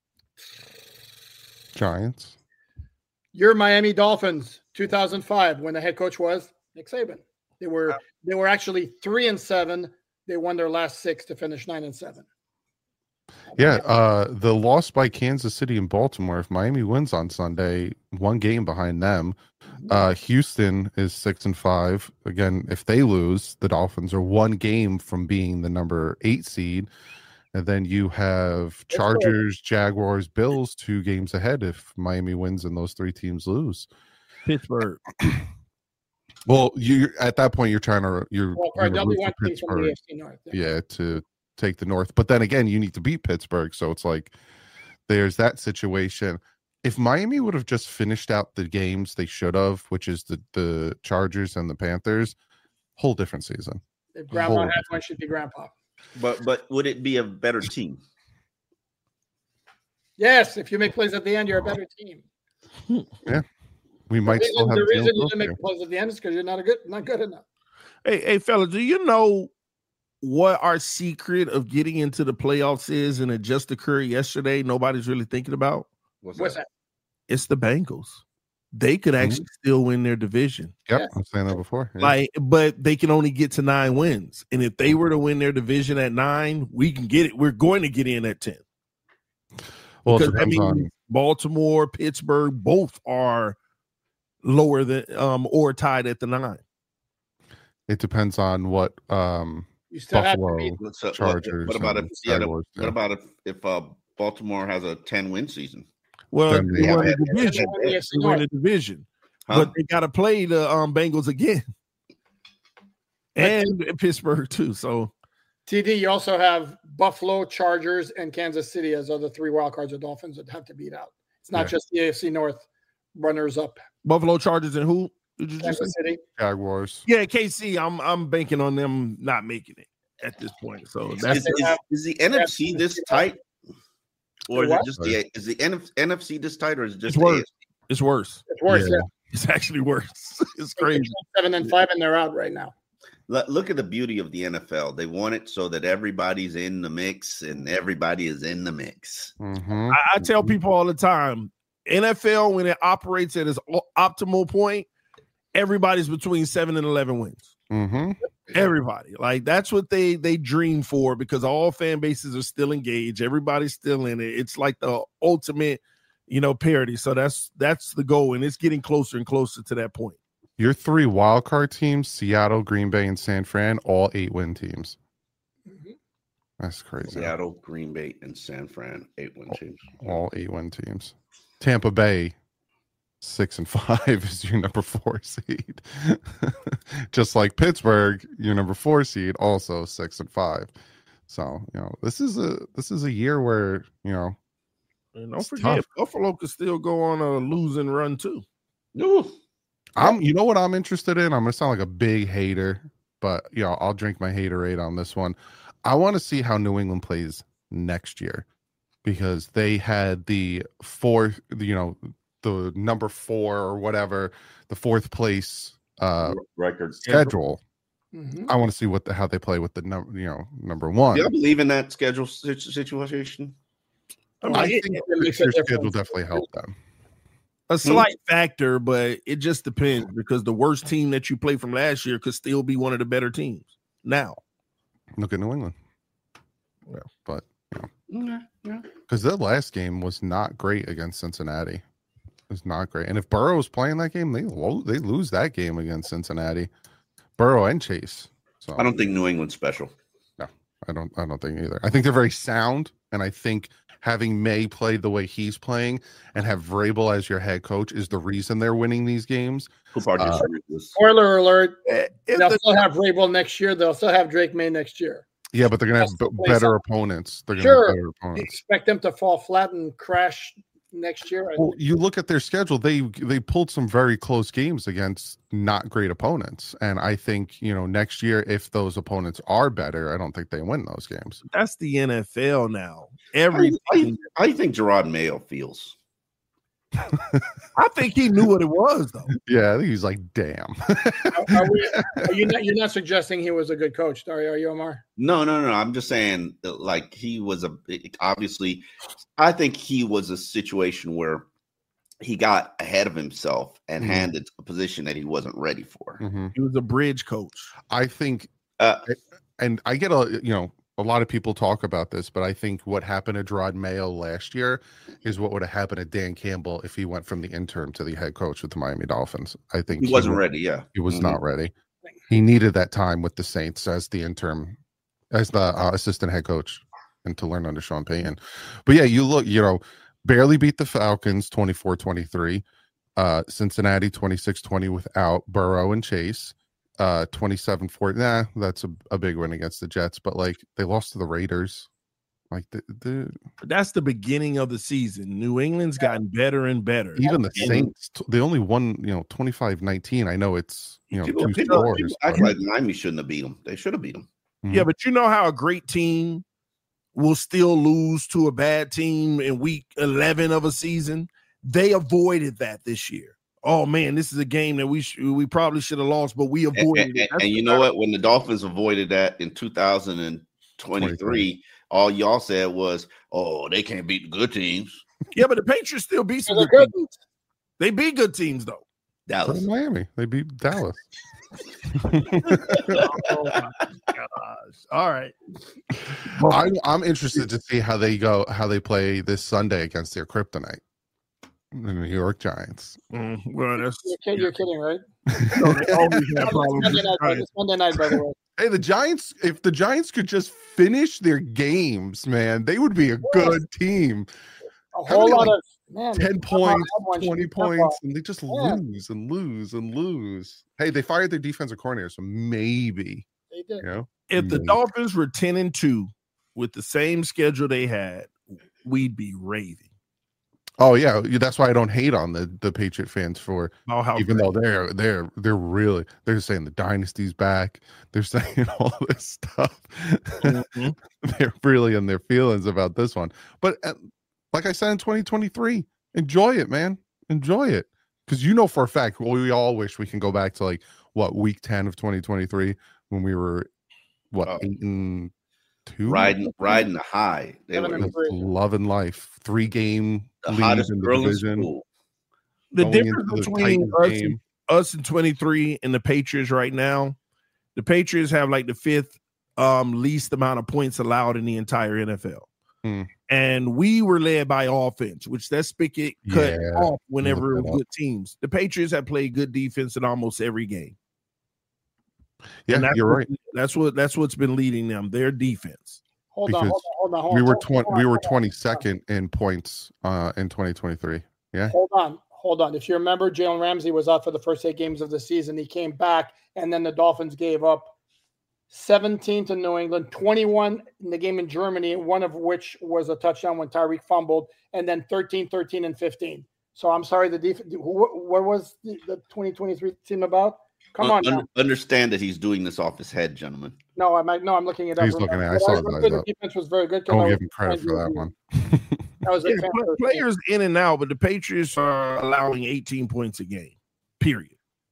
Giants. Your Miami Dolphins, two thousand five, when the head coach was Nick Saban. They were they were actually three and seven. They won their last six to finish nine and seven. Yeah, uh, the loss by Kansas City and Baltimore. If Miami wins on Sunday, one game behind them. Uh, Houston is six and five. Again, if they lose, the Dolphins are one game from being the number eight seed. And then you have Chargers, Jaguars, Bills, two games ahead if Miami wins and those three teams lose. Pittsburgh. Well, you at that point you're trying to you're, Well, you're there'll root be one for team from the A F C North. yeah, to take the North. But then again, you need to beat Pittsburgh, so it's like there's that situation. If Miami would have just finished out the games they should have, which is the the Chargers and the Panthers, whole different season. If Grandma Whole had one, should be Grandpa. But but would it be a better team? Yes, if you make plays at the end, you're a better team. Yeah, we might the still reason, have the reason you Jalen didn't make Hurts plays at the end is because you're not a good, not good enough. Hey, hey, fella, do you know what our secret of getting into the playoffs is, and it just occurred yesterday? Nobody's really thinking about. What's, What's that? that? It's the Bengals. They could actually Mhm. still win their division. Yep, Yeah. I'm saying that before. Yeah. Like, but they can only get to nine wins. And if they were to win their division at nine, we can get it. We're going to get in at ten. well, it Because that depends means on Baltimore, Pittsburgh, both are lower than um or tied at the nine. it depends on what um You still have to Buffalo beat. What's up? Chargers. What, what about if and yeah, the- Jaguars do. what about if if uh, Baltimore has a ten win season? Well, Then they they won have- the division. They won the A F C They won North. the division. Huh? But they got to play the um Bengals again. And Pittsburgh too. So T D, you also have Buffalo, Chargers, and Kansas City as other three wild cards or Dolphins that have to beat out. It's not Yeah. just the A F C North runners up. Buffalo Chargers and who? Did you just say? Kansas City. Jaguars. Yeah, K C. I'm I'm banking on them not making it at this point. So that's Is, is, is the N F C this tight, or is it What? just the is the N F C this tight, or is it just It's worse. the A F C? it's worse. It's worse. Yeah. Yeah. It's actually worse. It's crazy. Seven and five, and they're out right now. Look- Look at the beauty of the N F L. They want it so that everybody's in the mix, and everybody is in the mix. Mhm. I, I tell people all the time, N F L when it operates at its o- optimal point, everybody's between seven and eleven wins. Mhm. Everybody, like that's what they they dream for because all fan bases are still engaged. Everybody's still in it. It's like the ultimate, you know, parity. So that's that's the goal, and it's getting closer and closer to that point. Your three wild card teams, Seattle, Green Bay, and San Fran, all eight win teams. Mhm. That's crazy. Seattle, Green Bay, and San Fran, eight win teams. All eight win teams. Tampa Bay, six and five is your number four seed. Just like Pittsburgh, your number four seed, also six and five. So, you know, this is a this is a year where, you know, And don't It's forget, tough. Buffalo could still go on a losing run too. Ooh. I'm you know what I'm interested in? I'm gonna sound like a big hater, but you know, I'll drink my haterade on this one. I want to see how New England plays next year because they had the fourth, you know, the number four or whatever, the fourth place uh Records. schedule. Mhm. I want to see what the how they play with the number, you know, number one. Do you believe in that schedule situ- situation? I mean, I it- think it makes a your difference. schedule definitely helped them. a slight factor, but it just depends because the worst team that you play from last year could still be one of the better teams now. Look at New England. Yeah. But Yeah, yeah. because their last game was not great against Cincinnati. It was not great. And if Burrow was playing that game, they lo- they lose that game against Cincinnati. Burrow and Chase. So I don't think New England's special. I don't I don't think either. I think they're very sound, and I think having May play the way he's playing and have Vrabel as your head coach is the reason they're winning these games. Who part Uh, disagree with this? Spoiler alert: If they'll the- still have Vrabel next year. They'll still have Drake May next year. Yeah, but they're gonna have That's the b- place better I'm- opponents. They're gonna Sure. have better You opponents. expect them to fall flat and crash next year? I Well, you look at their schedule; they they pulled some very close games against not great opponents, and I think you know next year if those opponents are better, I don't think they win those games. that's the N F L now. How Every do you- how do team, you- how do you think Gerard Mayo feels? I think he knew what it was though. Yeah, I think he's like, damn. Are, we, are you not? You're not suggesting he was a good coach, are you, are you Omar? No, no, no. I'm just saying, that, like he was a obviously. I think he was a situation where he got ahead of himself and Mhm. handed a position that he wasn't ready for. Mhm. He was a bridge coach. I think, Uh, and I get a you know a lot of people talk about this, but I think what happened to Gerard Mayo last year is what would have happened to Dan Campbell if he went from the interim to the head coach with the Miami Dolphins. I think he wasn't would- ready. Yeah, He was Mhm. not ready. He needed that time with the Saints as the interim, as the uh, assistant head coach. and to learn under Sean Payton. But yeah, you look, you know, barely beat the Falcons twenty-four twenty-three. Uh, Cincinnati twenty-six twenty without Burrow and Chase. Uh, twenty-seven forty. Nah, that's a, a big win against the Jets, but like they lost to the Raiders. Like the, the that's the beginning of the season. New England's gotten better and better. Even the Saints, they only won, you know, twenty-five nineteen. I know it's, you know, people, two people, scores. People act like Miami shouldn't have beat them. They should have beat them. Mm-hmm. Yeah, but you know how a great team will still lose to a bad team in week eleven of a season? They avoided that this year. Oh man, this is a game that we sh- we probably should have lost, but we avoided and, it. And, and you know what? When the Dolphins avoided that in two thousand twenty-three, all y'all said was, "Oh, they can't beat the good teams." Yeah, but the Patriots still beat some good good. teams. They beat good teams though. Dallas, so Miami, they beat Dallas. Oh my gosh! All right, I'm I'm interested to see how they go, how they play this Sunday against their kryptonite, the New York Giants. Mm, well, that's You're, kid, you're kidding, right? no, they always have problems. Monday night, by, it's Monday night, by the way. Hey, the Giants, if the Giants could just finish their games, man, they would be a good team. A How whole many, lot like, of man, ten points, one twenty should points, and they just Yeah. lose and lose and lose. Hey, they fired their defensive coordinator, so maybe, They did. you know, If the maybe. Dolphins were ten and two with the same schedule they had, we'd be raving. Oh yeah, that's why I don't hate on the the Patriot fans for Oh, how even great. though they're they're they're really they're saying the dynasty's back. They're saying all this stuff. Mhm. They're really in their feelings about this one. But uh, like I said in twenty twenty-three, enjoy it, man. Enjoy it, because you know for a fact, well, we all wish we can go back to like what week ten of twenty twenty-three when we were what Oh. eight and two, riding riding the high. They Seven were and the three. loving life, three game lead hottest in the girl in division. school. The going difference into the between Titans us game. and, us in twenty-three and the Patriots right now, the Patriots have like the fifth um, least amount of points allowed in the entire N F L. Hmm. And we were led by offense, which that spigot cut Yeah, off whenever it look was that good teams. The Patriots have played good defense in almost every game. Yeah, And that's you're what, right. That's what that's what's been leading them. Their defense. Hold on, Because hold on, hold on, hold We on. were hold twenty. on, We were hold on, twenty-second in points uh, in twenty twenty-three. Yeah. Hold on, hold on. If you remember, Jalen Ramsey was out for the first eight games of the season. He came back, and then the Dolphins gave up seventeen to New England, twenty-one in the game in Germany, one of which was a touchdown when Tyreek fumbled, and then thirteen, thirteen, and fifteen. So I'm sorry, the defense. What was the, the twenty twenty-three team about? Come on, Un- now. understand that he's doing this off his head, gentlemen. No, I'm no, I'm looking it up. He's looking at it. I But saw was his gonna eyes say the up. defense was very good. 'cause Don't I give was him credit for that one. That was a Yeah, fan pl- first players in and out, but the Patriots are allowing eighteen points a game. Period.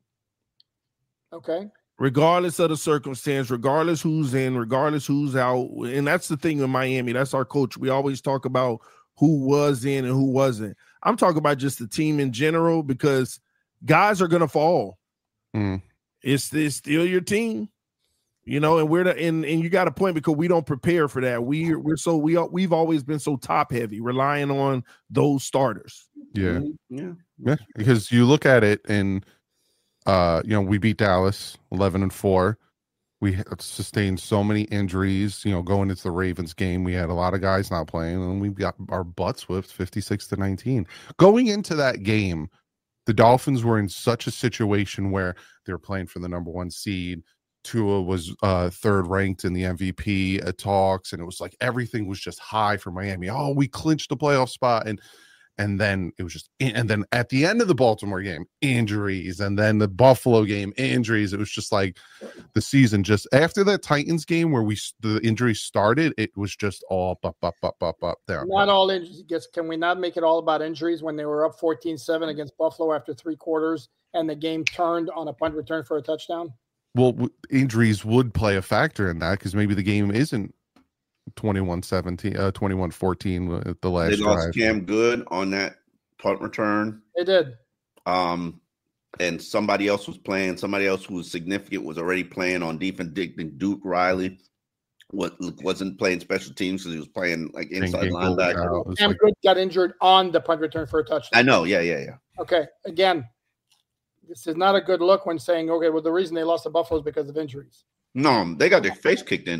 game. Okay. Regardless of the circumstance, regardless who's in, regardless who's out. And that's the thing with Miami. That's our coach. We always talk about who was in and who wasn't. I'm talking about just the team in general because guys are going to fall. Mm. It's, it's still your team, you know, and we're the, and, and you got a point because we don't prepare for that. We, we're so, we, we've always been so top heavy, relying on those starters. Yeah. Yeah. Yeah. Because you look at it and, uh, you know, we beat Dallas eleven and four. We have sustained so many injuries, you know, going into the Ravens game. We had a lot of guys not playing, and we got our butts whipped fifty-six to nineteen. Going into that game, the Dolphins were in such a situation where they were playing for the number one seed. Tua was uh, third ranked in the M V P uh, talks, and it was like everything was just high for Miami. Oh, we clinched the playoff spot, and and then it was just, and then at the end of the Baltimore game, injuries, and then the Buffalo game, injuries. It was just like the season just after that Titans game where we the injuries started, it was just all up, up, up, up, up, down. Not all injuries. Gets, can we not make it all about injuries when they were up fourteen seven against Buffalo after three quarters and the game turned on a punt return for a touchdown? Well, w- injuries would play a factor in that because maybe the game isn't twenty-one seventeen, uh, twenty-one fourteen at the last They lost drive. Cam Good on that punt return. They did. Um, and somebody else was playing. Somebody else who was significant was already playing on defense. Dick, Duke Riley what wasn't playing special teams because he was playing like inside Ginkle was linebacker. out. It was Cam like- Good got injured on the punt return for a touchdown. I know. Yeah, yeah, yeah. Okay. Again, this is not a good look when saying, okay, well, the reason they lost to Buffalo is because of injuries. No, they got their face kicked in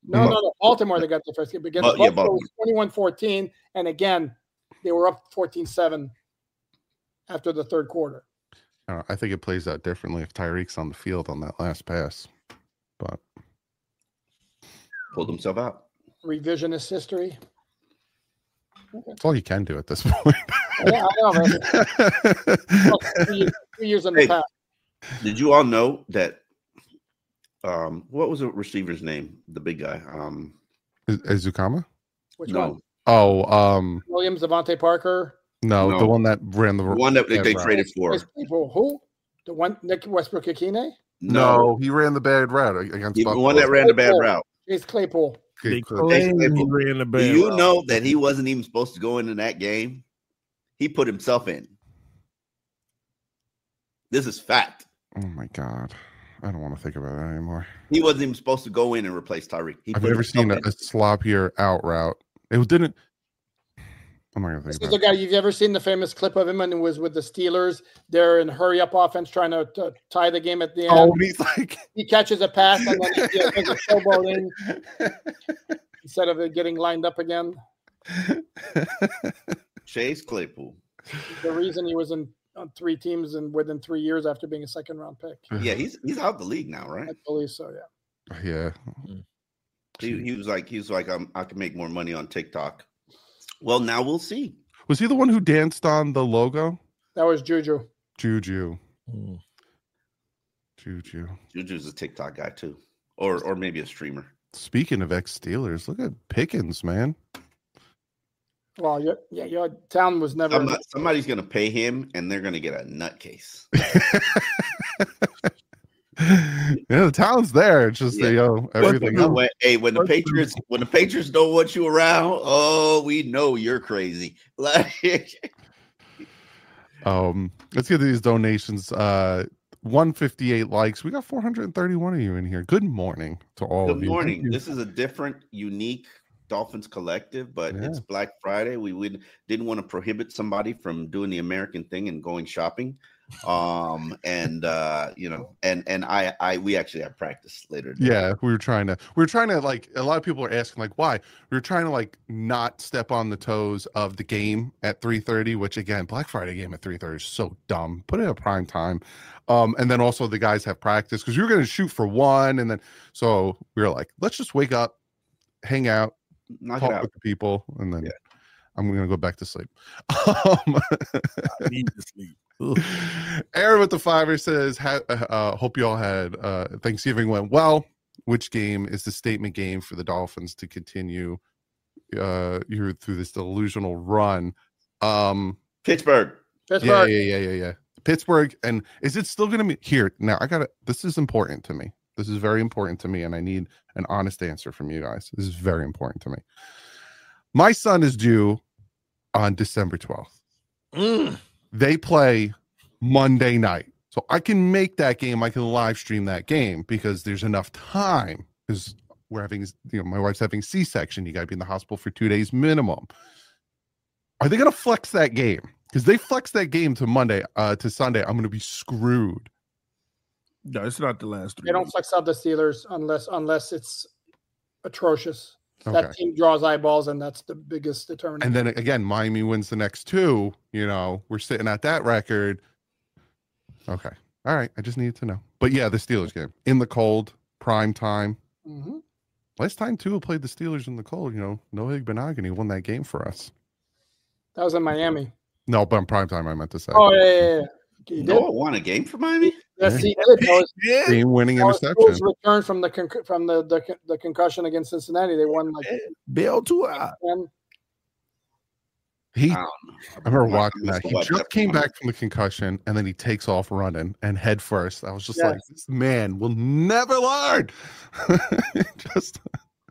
No, no, no. Baltimore, they got the first game. Against Well, yeah, Buffalo, it was twenty-one fourteen. And again, they were up fourteen seven after the third quarter. Uh, I think it plays out differently if Tyreek's on the field on that last pass. But pulled himself out. Revisionist history. Okay. That's all you can do at this point. Yeah, I know, man. Well, three, years, three years in the Hey, past. Did you all know that? Um, what was the receiver's name? The big guy. Um, Is Zukama? Which no, one? Oh, um, Williams, Devontae Parker. no, No. the one that ran the, the one that bad they route. traded for. Chase Claypool. Who? The one Nick Westbrook Akine? No, he ran the bad route against He- the Buffalo. one that ran the bad Claypool. route. Chase Claypool. Okay, They cool. claim he Claypool. ran the Do bad you route. know that he wasn't even supposed to go into that game? He put himself in. This is fact. Oh my god, I don't want to think about that anymore. He wasn't even supposed to go in and replace Tyreek. He I've put never himself seen a, in. a sloppier out route. It didn't. I'm not gonna This think is about the it. guy. You've ever seen the famous clip of him when he was with the Steelers? They're in hurry up offense trying to, to tie the game at the end. Oh, and he's like, He catches a pass and then he does a showboat in instead of it getting lined up again. Chase Claypool. The reason he was in on three teams and within three years after being a second round pick. Yeah, he's he's out the league now, right? I believe so. Yeah. yeah. He, he was like he was like um, I can make more money on TikTok. Well, now we'll see. Was he the one who danced on the logo? That was Juju. Juju. Mm. Juju. Juju's a TikTok guy too, or or maybe a streamer. Speaking of ex Steelers, look at Pickens, man. Well, your, yeah, your town was never. Somebody, somebody's gonna pay him, and they're gonna get a nutcase. Yeah, the talent's there. It's just Yeah. you know everything When- else. when- hey, when the Patriots when the Patriots don't want you around, oh, we know you're crazy. Like, Um, let's get to these donations. Uh, one fifty-eight likes. We got four hundred thirty-one of you in here. Good morning to all of good you. Thank morning. you. This is a different, unique Dolphins collective, but Yeah. it's Black Friday. We would, didn't want to prohibit somebody from doing the American thing and going shopping. Um, and uh, you know, and and I, I, we actually have practice later today. Yeah, we were trying to. We were trying to like. A lot of people are asking like, why? We were trying to like not step on the toes of the game at three thirty. Which again, Black Friday game at three thirty is so dumb. Put it at prime time. Um, and then also the guys have practice because we were going to shoot for one, and then so we were like, let's just wake up, hang out, Knock talk it out. with the people, and then Yeah. I'm going to go back to sleep. Um, I need to sleep. Ugh. Aaron with the fiver says, ha- uh, hope you all had uh, Thanksgiving went well. Which game is the statement game for the Dolphins to continue uh, you through this delusional run? Um, Pittsburgh. yeah, Pittsburgh. yeah, yeah, yeah, yeah. Pittsburgh. And is it still going to be here? Now, I got to, this is important to me. This is very important to me. And I need an honest answer from you guys. This is very important to me. My son is due on December twelfth. Mm. They play Monday night. So I can make that game. I can live stream that game because there's enough time. Because we're having, you know, my wife's having C-section. You got to be in the hospital for two days minimum. Are they going to flex that game? Because they flex that game to Monday, uh, to Sunday. I'm going to be screwed. No, it's not the last three. They don't weeks. flex out the Steelers unless unless it's atrocious. Okay. That team draws eyeballs, and that's the biggest determinant. And then again, Miami wins the next two. You know, we're sitting at that record. Okay. All right. I just needed to know. But yeah, the Steelers game in the cold, prime time. hmm Last time Tua played the Steelers in the cold, you know, Noah Benogany won that game for us. That was in Miami. No, but on prime time, I meant to say. Oh yeah, yeah, yeah. He did. Noah won a game for Miami. Yes, he did. That was, Yeah. Game winning that was interception. Tua's return from the conc- from the, the the concussion against Cincinnati. They won like Bell to eye. ten. He, I I don't know. remember I watching must that. have He watched just that came one. back from the concussion and then he takes off running and head first. I was just Yes. like, this man will never learn. Just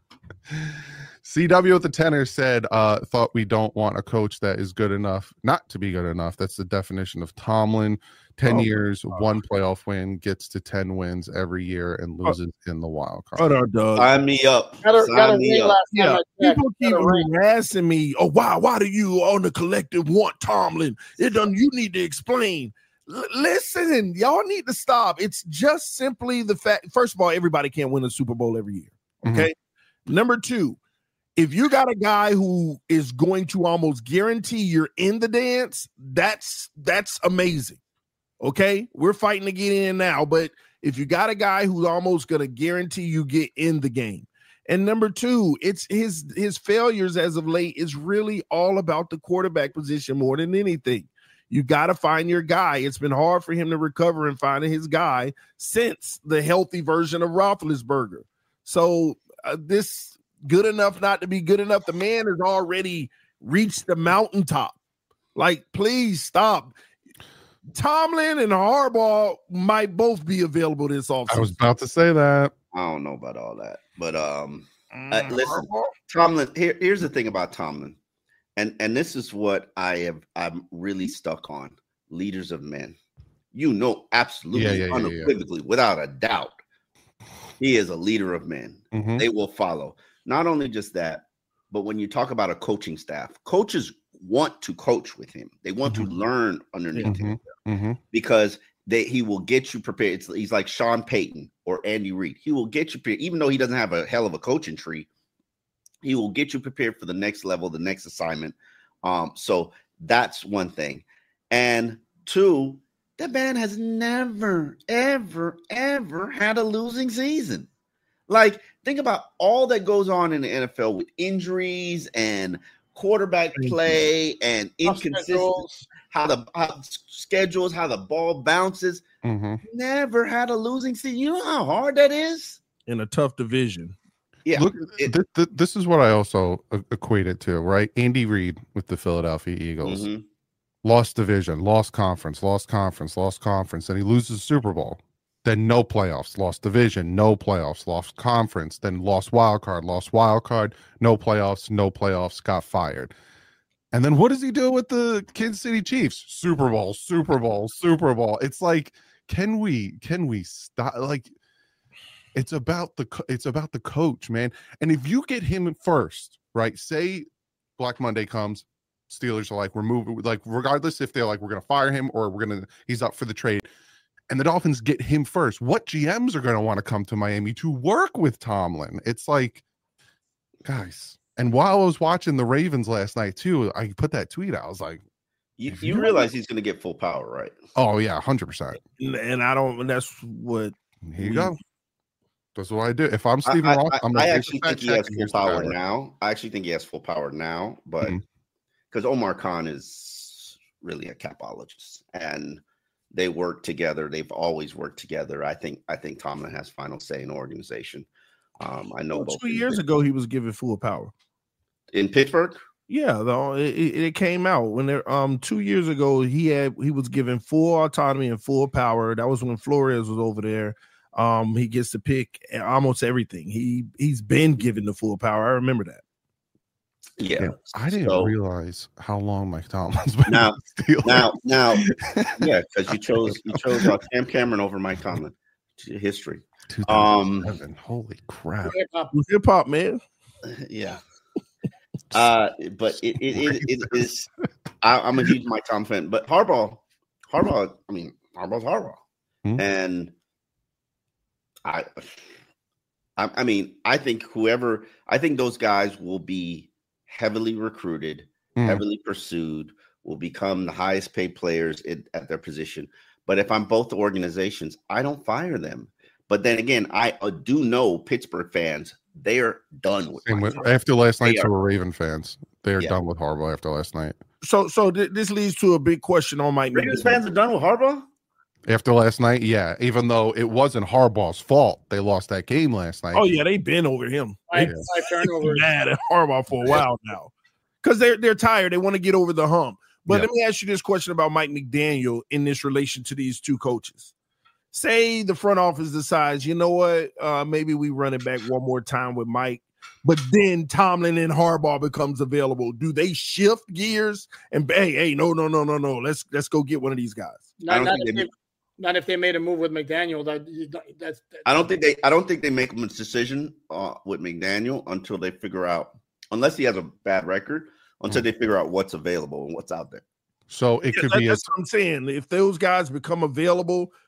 C W with the tenor said, uh, thought we don't want a coach that is good enough not to be good enough. That's the definition of Tomlin. ten Oh, years, one playoff win, gets to ten wins every year and loses in the wild card. Hold on, dog. Sign me up. Got a, got a Sign me ring up. last time Yeah, I checked. people keep Got a ring. harassing me. Oh, why? Why do you on the collective want Tomlin? It done. You need to explain. L- listen, y'all need to stop. It's just simply the fact. First of all, everybody can't win a Super Bowl every year. Okay. Number two, if you got a guy who is going to almost guarantee you're in the dance, that's that's amazing. Okay, we're fighting to get in now, but if you got a guy who's almost going to guarantee you get in the game. And number two, it's his his failures as of late is really all about the quarterback position more than anything. You got to find your guy. It's been hard for him to recover and finding his guy since the healthy version of Roethlisberger. So uh, this good enough not to be good enough. The man has already reached the mountaintop. Like, please stop. Tomlin and Harbaugh might both be available this offseason. I was about to say that. I don't know about all that, but um, uh, listen, Tomlin. Here, here's the thing about Tomlin, and and this is what I have. I'm really stuck on. Leaders of men. You know, absolutely, yeah, yeah, yeah, unequivocally, yeah. without a doubt, he is a leader of men. Mm-hmm. They will follow. Not only just that, but when you talk about a coaching staff, coaches want to coach with him. They want mm-hmm. to learn underneath mm-hmm. him mm-hmm. because they he will get you prepared. It's, he's like Sean Payton or Andy Reid. He will get you prepared, even though he doesn't have a hell of a coaching tree. He will get you prepared for the next level, the next assignment. Um, so that's one thing. And two, that man has never, ever, ever had a losing season. Like, think about all that goes on in the N F L with injuries and quarterback play and inconsistency, how the how schedules, how the ball bounces. Mm-hmm. Never had a losing season. You know how hard that is? In a tough division. Yeah. Look, it, th- th- this is what I also equate it to, right? Andy Reid with the Philadelphia Eagles. mm-hmm. Lost division, lost conference, lost conference, lost conference, and he loses the Super Bowl. Then no playoffs, lost division, no playoffs, lost conference, then lost wild card, lost wild card, no playoffs, no playoffs, got fired. And then what does he do with the Kansas City Chiefs? Super Bowl, Super Bowl, Super Bowl. It's like, can we, can we stop? Like, it's about the, it's about the coach, man. And if you get him first, right? Say Black Monday comes, Steelers are like, we're moving, like, regardless if they're like, we're going to fire him or we're going to, he's up for the trade. And the Dolphins get him first. What G Ms are going to want to come to Miami to work with Tomlin? It's like, guys. And while I was watching the Ravens last night too, I put that tweet out. I was like, you, you, you realize he's going to get full power, right? Oh yeah, one hundred percent. And I don't. And that's what. Here you we, go. That's what I do. If I'm Stephen I, Ross, I, I'm I actually think he has full power, power now. I actually think he has full power now, but because mm-hmm. Omar Khan is really a capologist and they work together. They've always worked together. I think. I think Tomlin has final say in the organization. Um, I know. Well, both two years ago, he was given full power in Pittsburgh. Yeah, though it, it came out when there. Um, two years ago, he had he was given full autonomy and full power. That was when Flores was over there. Um, he gets to pick almost everything. He he's been given the full power. I remember that. Yeah, yeah I didn't so, realize how long Mike Tomlin's been now. Now, now, yeah, because you chose you chose uh, Cam Cameron over Mike Tomlin. History. Um, holy crap! Hip hop, man. Yeah. Uh, but it it, it, it is. I, I'm a huge Mike Tomlin fan, but Harbaugh, Harbaugh. I mean, Harbaugh's Harbaugh, hmm? and I, I, I mean, I think whoever, I think those guys will be heavily recruited, hmm. heavily pursued, will become the highest paid players in, at their position. But if I'm both organizations, I don't fire them. But then again, I uh, do know Pittsburgh fans. They are done with, with after last night. So Raven fans, they are yeah. done with Harbaugh after last night. So, so th- this leads to a big question on Mike. Ravens fans are done with Harbaugh after last night. Yeah, even though it wasn't Harbaugh's fault, they lost that game last night. Oh yeah, they've been over him. Five, yeah. five turnovers. Mad at Harbaugh for a while now because they're they're tired. They want to get over the hump. But yeah. let me ask you this question about Mike McDaniel in this relation to these two coaches. Say the front office decides, you know what, uh, maybe we run it back one more time with Mike, but then Tomlin and Harbaugh becomes available. Do they shift gears and hey, hey, no, no, no, no, no, let's let's go get one of these guys? Not, not, if, they, not if they made a move with McDaniel. That that's, that's. I don't think they. I don't think they make a decision uh, with McDaniel until they figure out, unless he has a bad record, until mm-hmm. they figure out what's available and what's out there. So it yeah, could that, be. That's a, what I'm saying. If those guys become available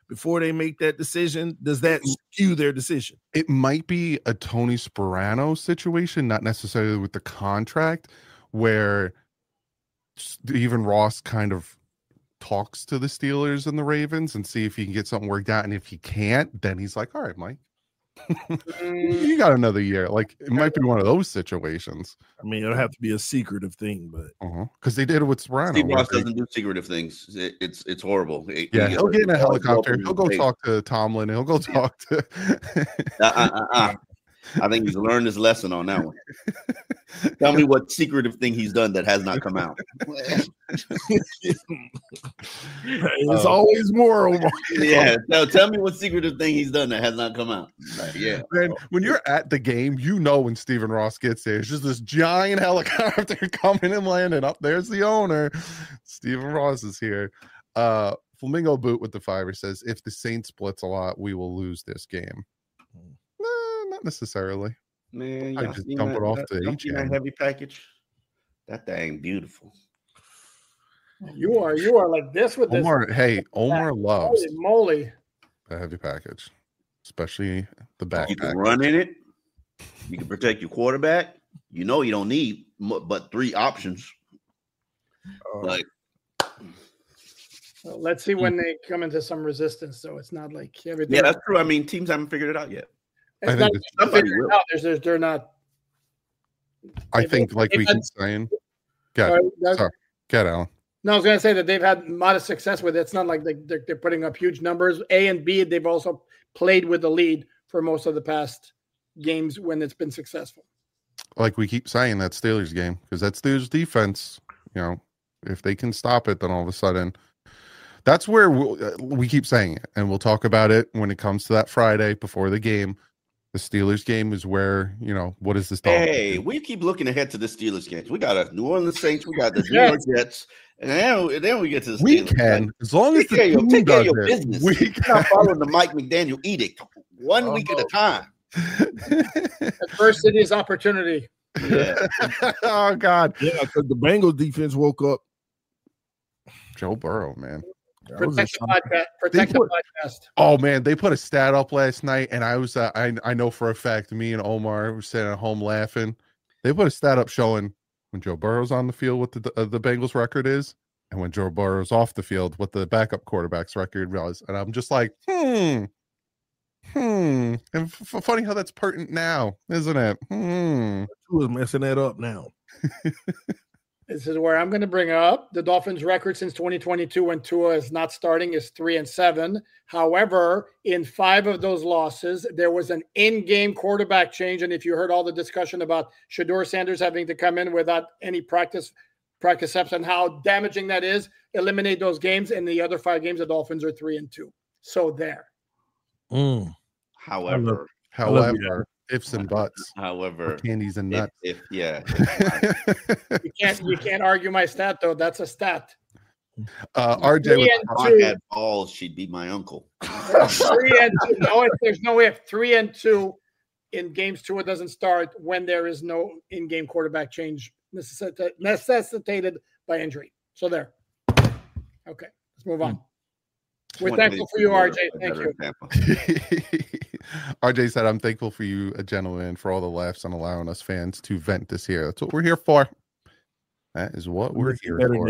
before they make that decision? Does that skew their decision? It might be a Tony Sperano situation, not necessarily with the contract, where Stephen Ross kind of talks to the Steelers and the Ravens and see if he can get something worked out. And if he can't, then he's like, all right, Mike, you got another year. Like, it might be one of those situations. I mean, it'll have to be a secretive thing, but uh-huh. Because they did it with Sperano. Steve Ross doesn't do secretive things. It, it's it's horrible. It, yeah, he, he'll get in a helicopter. He'll He'll go talk to Tomlin. He'll go talk to. uh, uh, uh, uh. I think he's learned his lesson on that one. Tell me what secretive thing he's done that has not come out. it's uh, always more. Omar. Yeah, tell, tell me what secretive thing he's done that has not come out. Like, yeah, man. When you're at the game, you know when Stephen Ross gets there, it's just this giant helicopter coming and landing. Up there's the owner. Stephen Ross is here. Uh, Flamingo Boot with the fiver says, if the Saints blitz a lot, we will lose this game. No, not necessarily. Man, I just dump that, it off that, to each that heavy package. That thing beautiful. You are you are like this with this. Omar, hey, Omar loves Holy moly. the heavy package, especially the back. You can run in it. You can protect your quarterback. You know you don't need but three options. Uh, like, well, let's see when they come into some resistance. So it's not like everything. Yeah, that's true. I mean, teams haven't figured it out yet. It's not figured out. There's, there's, they're not. I think, like we keep saying. Get sorry, get Alan. No, I was going to say that they've had modest success with it. It's not like they, they're, they're putting up huge numbers. A and B, they've also played with the lead for most of the past games when it's been successful. Like we keep saying, that Steelers game, because that Steelers defense, you know, if they can stop it, then all of a sudden, that's where we'll, we keep saying it, and we'll talk about it when it comes to that Friday before the game. The Steelers game is where, you know, what is this? Hey, do? We keep looking ahead to the Steelers games. We got a New Orleans Saints, we got the New York Jets, and then, then we get to the Steelers. We can, like, as long as the team take does care of your it, business. We can. Not following the Mike McDaniel edict, one oh, week at a time. Adversity is opportunity. Yeah. Oh God. Yeah, because the Bengals defense woke up. Joe Burrow, man. Protect the podcast. Protect put, the podcast. Oh man, they put a stat up last night, and I was uh, I I know for a fact, me and Omar were sitting at home laughing. They put a stat up showing when Joe Burrow's on the field what the uh, the Bengals record is, and when Joe Burrow's off the field what the backup quarterback's record was, and I'm just like, hmm, hmm. And f- funny how that's pertinent now, isn't it? Hmm. Who is messing that up now? This is where I'm going to bring up the Dolphins' record since twenty twenty-two, when Tua is not starting, is three and seven. However, in five of those losses, there was an in-game quarterback change. And if you heard all the discussion about Shedeur Sanders having to come in without any practice, practice steps, and how damaging that is, eliminate those games. In the other five games, the Dolphins are three and two. So there. Mm. However, however. Ifs and buts. However, candies and nuts. If, if yeah, you can't you can't argue my stat though. That's a stat. Uh, R J, if I had balls, she'd be my uncle. Three and two. No, if there's no if. Three and two in games two, it doesn't start when there is no in-game quarterback change necessitated, necessitated by injury. So there. Okay, let's move on. We're thankful for you, R J. Thank you. R J said, I'm thankful for you, a gentleman, for all the laughs and allowing us fans to vent this year. That's what we're here for. That is what we're here for.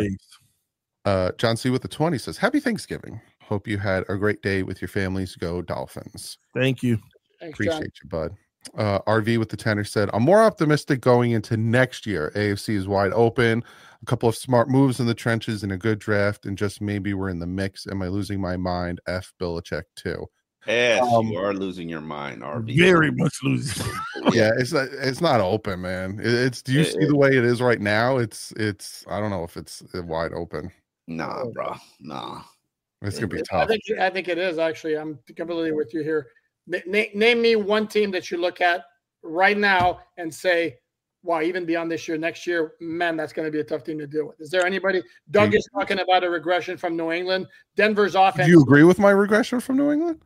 Uh, John C. with the twenty says, happy Thanksgiving. Hope you had a great day with your families. Go Dolphins. Thank you. Thanks, Appreciate John. you, bud. Uh, R V with the tenor said, I'm more optimistic going into next year. A F C is wide open. A couple of smart moves in the trenches and a good draft, and just maybe we're in the mix. Am I losing my mind? F. Belichick too. Yes, um, you are losing your mind, R V. Very much losing. Yeah, it's not, it's not open, man. It, it's do you it, see the way it is right now? It's it's I don't know if it's wide open. Nah, bro. Nah. It's gonna be it, tough. I think I think it is actually. I'm completely with you here. Na- name me one team that you look at right now and say, wow, even beyond this year, next year, man, that's going to be a tough team to deal with. Is there anybody? Doug is talking about a regression from New England. Denver's offense. Do you agree with my regression from New England?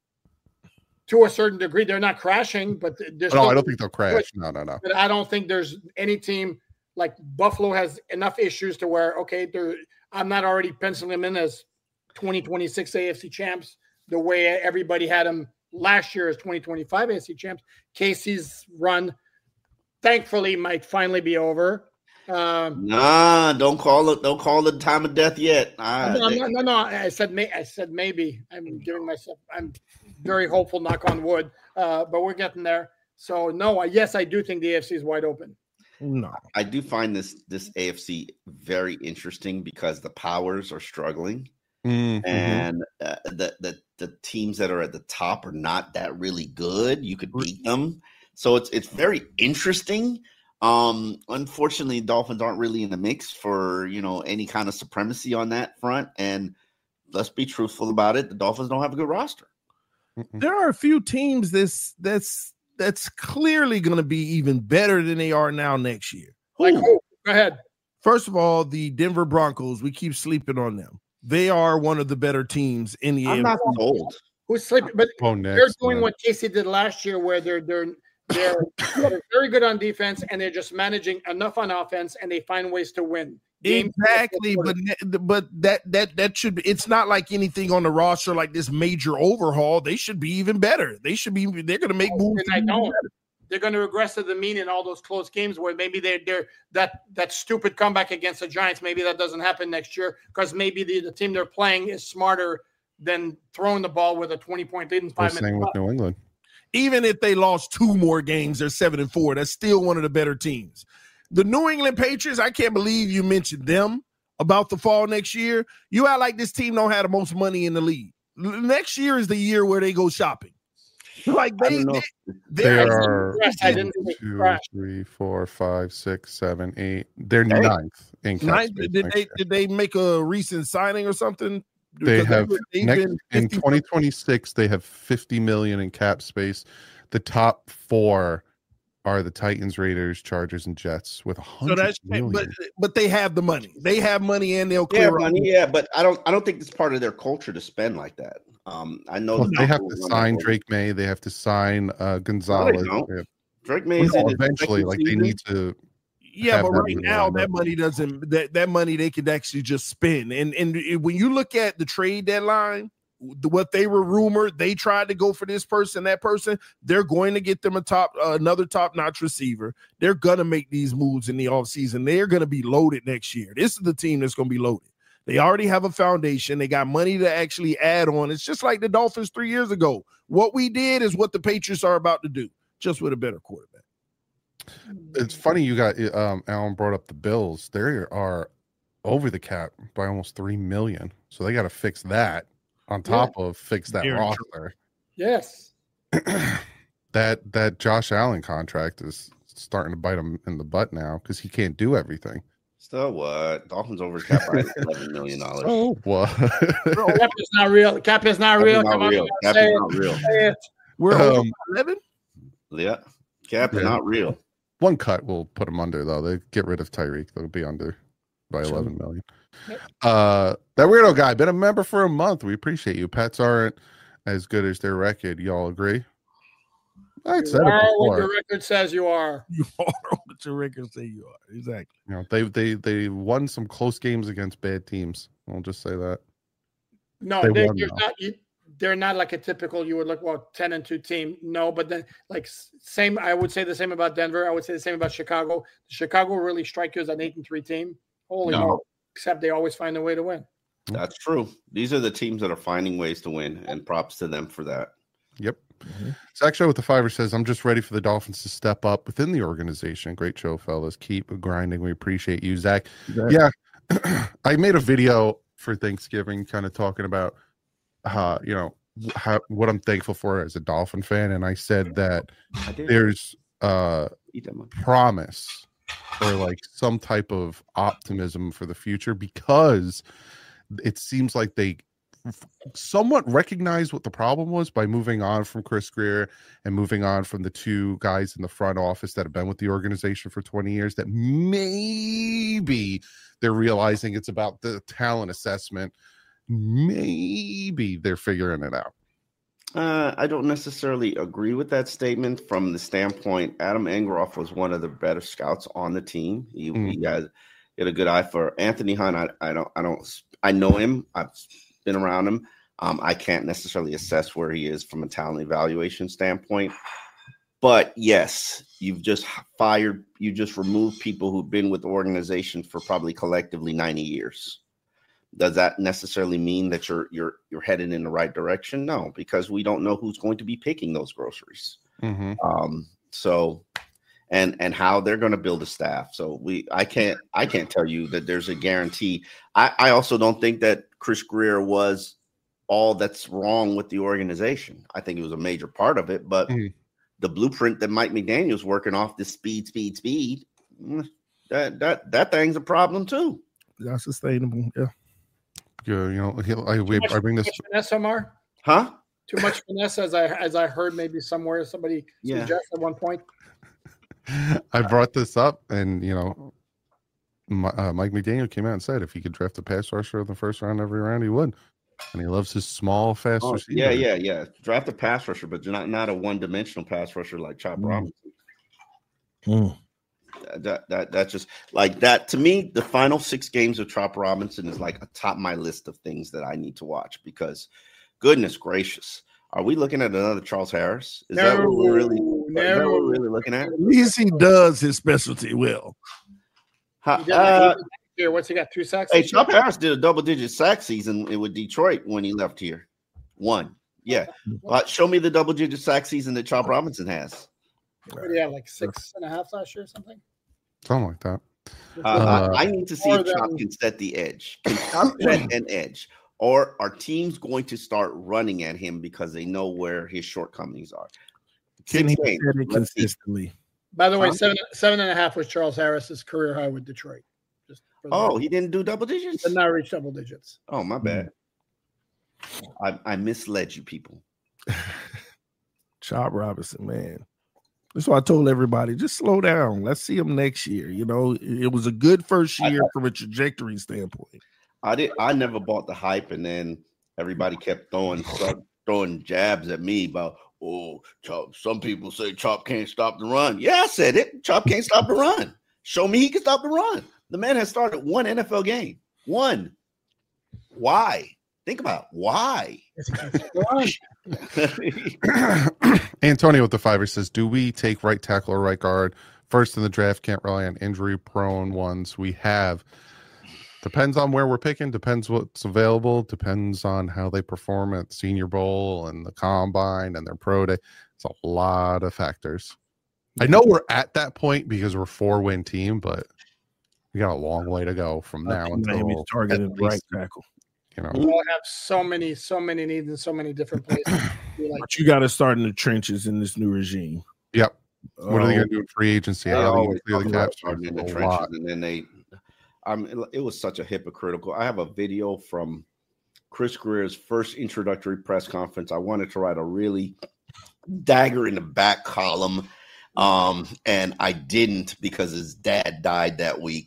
To a certain degree, they're not crashing, but they're no, I don't think they'll crash. No, no, no. But I don't think there's any team like Buffalo has enough issues to where, okay, they're, I'm not already penciling them in as twenty twenty-six A F C champs. the way everybody had them last year as twenty twenty-five A F C champs. Casey's run, thankfully, might finally be over. Um, nah, don't call it. Don't call it time of death yet. Uh, no, no, no, no. I said, may, I said maybe. I'm giving myself. I'm very hopeful. Knock on wood. Uh, but we're getting there. So no, yes, I do think the A F C is wide open. No, I do find this this A F C very interesting because the powers are struggling, mm-hmm. and uh, the the the teams that are at the top are not that really good. You could beat them, so it's it's very interesting. Um, unfortunately, Dolphins aren't really in the mix for, you know, any kind of supremacy on that front. And let's be truthful about it. The Dolphins don't have a good roster. There are a few teams that's, that's, that's clearly going to be even better than they are now next year. Like, who? Go ahead. First of all, the Denver Broncos, we keep sleeping on them. They are one of the better teams in the I'm A F C. not old. Who's sleeping? But Oh, they're next, doing man. what Casey did last year, where they're they're they're, they're very good on defense, and they're just managing enough on offense, and they find ways to win. Games Exactly, but but that that that should be. It's not like anything on the roster like this major overhaul. They should be even better. They should be. They're going to make moves. And I don't. They're going to regress to the mean in all those close games where maybe they're they're that that stupid comeback against the Giants. Maybe that doesn't happen next year because maybe the, the team they're playing is smarter than throwing the ball with a twenty point lead in five Same minutes. with New England. Even if they lost two more games, they're seven and four. That's still one of the better teams. The New England Patriots, I can't believe you mentioned them about the fall next year. You act like this team don't have the most money in the league. L- Next year is the year where they go shopping. Like I they, don't know. they, They they are Yes, I didn't one, think two, crash. three, four, five, six, seven, eight. They're Hey. ninth in cap Ninth, space did next they year. did they make a recent signing or something? They Because have were- they've next, been in fifty twenty twenty-six. They have fifty million in cap space. The top four are the Titans, Raiders, Chargers, and Jets with a So hundred that's million. but but they have the money. They have money and they'll Yeah, clear up. money, yeah, but I don't. I don't think it's part of their culture to spend like that. Um, I know Well, the they have people to who run sign that Drake May. They have to sign uh, Gonzalez. don't. They have- Drake May is Well, in his eventually, second like they season. need to. Yeah, have but that right money now lined that up. money doesn't that, that money they could actually just spend. And and it- when you look at the trade deadline, the- what they were rumored, they tried to go for this person, that person. They're going to get them a top uh, another top-notch receiver. They're gonna make these moves in the offseason. They're gonna be loaded next year. This is the team that's gonna be loaded. They already have a foundation. They got money to actually add on. It's just like the Dolphins three years ago. What we did is what the Patriots are about to do, just with a better quarterback. It's funny you got um, Alan brought up the Bills. They are over the cap by almost three million, so they got to fix that on top of fix that Very roster. Yes. that that Josh Allen contract is starting to bite him in the butt now because he can't do everything. So what? Dolphins overcapped by eleven million dollars. Oh, what? Cap is not real. Cap is not Cap real. is not Come on, real. Cap say is it. not real. Say it. We're Um, over eleven. Yeah, cap is Yeah. not real. One cut will put them under though. They get rid of Tyreek, they'll be under by True. eleven million. Uh, that weirdo guy been a member for a month. We appreciate you. Pets aren't as good as their record. Y'all agree? I said You it are what your before. record says you are. You are what your records say you are. Exactly. You know, they they they won some close games against bad teams. I'll just say that. No, They they, won, they're though. not. You, they're not like a typical. You would look well ten and two team. No, but then like s- same. I would say the same about Denver. I would say the same about Chicago. Chicago really strike you as an eight and three team. Holy No. moly! Except they always find a way to win. That's true. These are the teams that are finding ways to win, and props to them for that. Yep. Mm-hmm. Zach Show with the Fiver says, I'm just ready for the Dolphins to step up within the organization. Great show, fellas. Keep grinding. We appreciate you, Zach. Yeah. I made a video for Thanksgiving kind of talking about uh, you know, how, what I'm thankful for as a Dolphin fan. And I said that I did there's uh eat that much. promise or like some type of optimism for the future because it seems like they somewhat recognized what the problem was by moving on from Chris Greer and moving on from the two guys in the front office that have been with the organization for twenty years, that maybe they're realizing it's about the talent assessment. Maybe they're figuring it out. Uh, I don't necessarily agree with that statement from the standpoint. Adam Engroff was one of the better scouts on the team. He, Mm. he had, he had a good eye for Anthony Hunt. I, I don't, I don't, I know him. I've been around him. Um, I can't necessarily assess where he is from a talent evaluation standpoint. But yes, you've just fired, you just removed people who've been with the organization for probably collectively ninety years. Does that necessarily mean that you're you're you're headed in the right direction? No, because we don't know who's going to be picking those groceries. Mm-hmm. Um, so and and how they're going to build a staff. So we I can't I can't tell you that there's a guarantee. I, I also don't think that Chris Grier was all that's wrong with the organization. I think it was a major part of it, but mm-hmm. the blueprint that Mike McDaniel's working off, this speed, speed, speed, that that that thing's a problem too. Not sustainable. Yeah. Yeah, you know, he'll, I, we, I bring this. Finesse, Omar? Huh? Too much finesse, as I as I heard maybe somewhere somebody yeah. suggest at one point. I brought this up, and you know, my, uh, Mike McDaniel came out and said if he could draft a pass rusher in the first round every round, he would. And he loves his small, fast oh, receiver. Yeah, yeah, yeah. Draft a pass rusher, but not not a one dimensional pass rusher like Chop mm. Robinson. Mm. That that that just like that to me. The final six games of Chop Robinson is like atop my list of things that I need to watch because, goodness gracious, are we looking at another Charles Harris? Is no, that what we're really? No. Is that what we're really looking at? At least he does his specialty well. How, uh, here, what's he got? Two sacks. Hey, Chop Harris did a double-digit sack season with Detroit when he left here. One, yeah. Uh, show me the double-digit sack season that Chop Robinson has. What do you have, like six and a half last year or something? Something like that. Uh, uh, I, I need to see if Chop than... can set the edge. Can Chop set an edge? Or are teams going to start running at him because they know where his shortcomings are? Can he set it consistently? By the way, um, seven seven and a half was Charles Harris's career high with Detroit. Just oh, he didn't do double digits? He did not reach double digits. Oh, my bad. I, I misled you people. Chop Robinson, man. That's why I told everybody, just slow down. Let's see him next year. You know, it was a good first year I, from a trajectory standpoint. I did. I never bought the hype, and then everybody kept throwing throwing jabs at me about, oh, Chop. Some people say Chop can't stop the run. Yeah, I said it. Chop can't stop the run. Show me he can stop the run. The man has started one N F L game. One. Why? Think about it. Why? Antonio with the fiver says, do we take right tackle or right guard first in the draft? Can't rely on injury prone ones we have. Depends on where we're picking, depends what's available, depends on how they perform at Senior Bowl and the Combine and their pro day. It's a lot of factors. I know we're at that point because we're a four-win team, but we got a long way to go from now until targeted right tackle. You know, we all have so many, so many needs in so many different places. Like, but you got to start in the trenches in this new regime. Yep. What um, are they going to do in free agency? They always clear the cap starting in the trenches, lot. And then they. Um, it, it was such a hypocritical. I have a video from Chris Grier's first introductory press conference. I wanted to write a really dagger in the back column, um, and I didn't because his dad died that week,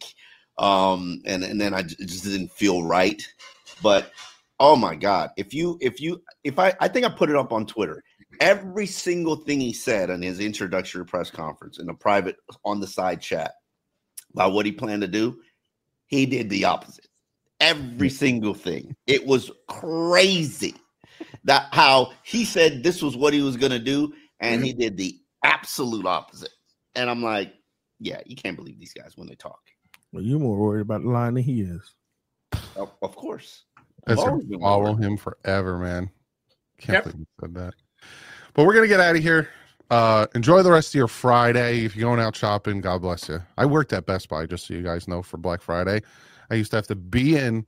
um, and and then I j- it just didn't feel right. But oh my God, if you if you if I I think I put it up on Twitter. Every single thing he said in his introductory press conference in a private on the side chat about what he planned to do. He did the opposite. Every single thing. It was crazy that how he said this was what he was going to do, and he did the absolute opposite. And I'm like, yeah, you can't believe these guys when they talk. Well, you're more worried about the line than he is. Of, of course. That's follow him forever, man. Can't yep. believe you said that. But we're going to get out of here. Uh, enjoy the rest of your Friday. If you're going out shopping, God bless you. I worked at Best Buy, just so you guys know, for Black Friday. I used to have to be in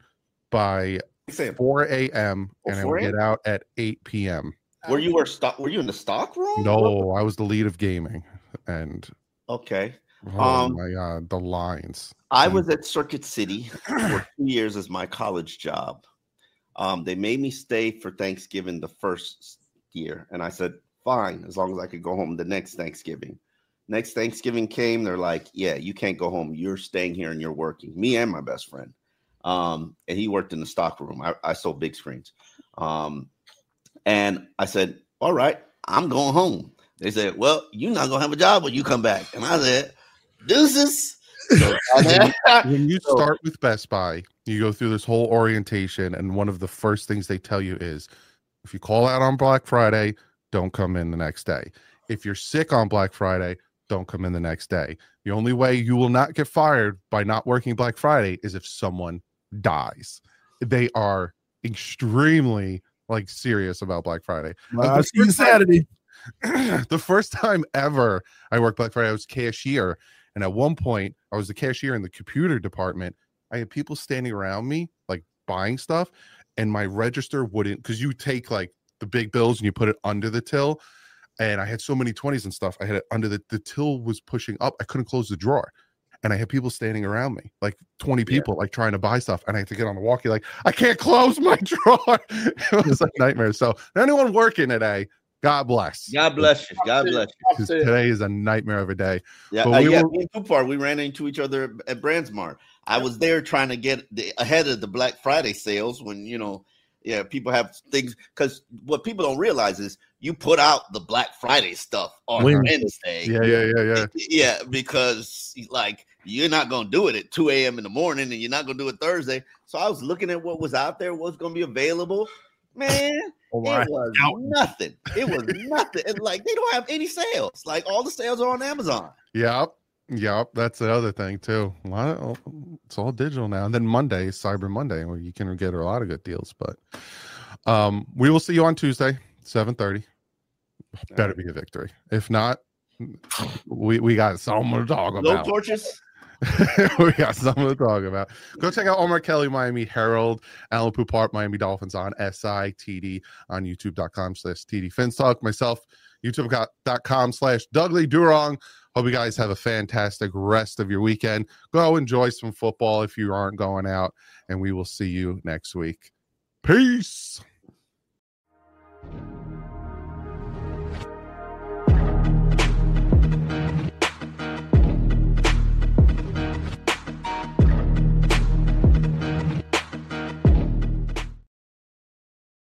by four a.m. and I would get out at eight p.m. Were you were stock? Were you in the stock room? No, I was the lead of gaming. And okay, oh um, my God, the lines. I was at Circuit City for two years as my college job. Um, they made me stay for Thanksgiving the first year, and I said, fine, as long as I could go home the next Thanksgiving. Next Thanksgiving came, they're like, yeah, you can't go home. You're staying here and you're working. Me and my best friend. Um, and he worked in the stock room. I, I sold big screens. Um, and I said, all right, I'm going home. They said, well, you're not going to have a job when you come back. And I said, deuces. So, when you start with Best Buy, You go through this whole orientation, and one of the first things they tell you is, if you call out on Black Friday, don't come in the next day. If you're sick on Black Friday, don't come in the next day. The only way you will not get fired by not working Black Friday is if someone dies. They are extremely like serious about Black Friday. Well, I see you Saturday. The first time ever I worked Black Friday, I was cashier. And at one point, I was the cashier in the computer department. I had people standing around me, like buying stuff, and my register wouldn't, because you take like the big bills and you put it under the till. And I had so many twenties and stuff. I had it under the, the till was pushing up. I couldn't close the drawer. And I had people standing around me, like twenty people, yeah. like trying to buy stuff. And I had to get on the walkie, like, I can't close my drawer. It was a nightmare. So anyone working today, God bless. God bless you. God bless you. Today is a nightmare of a day. Yeah, but uh, we yeah. were, Me and Tupar, we ran into each other at Brandsmart. I was there trying to get the, ahead of the Black Friday sales when, you know, yeah, people have things, because what people don't realize is you put out the Black Friday stuff on Wednesday. Yeah, yeah, yeah, yeah. Yeah, because like you're not going to do it at two a.m. in the morning, and you're not going to do it Thursday. So I was looking at what was out there, what's going to be available. Man, oh, it was out. nothing. It was nothing. And like they don't have any sales. Like all the sales are on Amazon. Yep. Yep. That's the other thing too. A lot of it's all digital now. And then Monday, Cyber Monday, where you can get a lot of good deals. But um, we will see you on Tuesday, seven thirty. Better be a victory. If not, we we got something to talk about. No torches. We got something to talk about. Go check out Omar Kelly, Miami Herald, Alan Poupart, Miami Dolphins on S I T D on YouTube.com slash TD Finstock. Myself, YouTube.com slash Dudley Durong. Hope you guys have a fantastic rest of your weekend. Go enjoy some football if you aren't going out, and we will see you next week. Peace.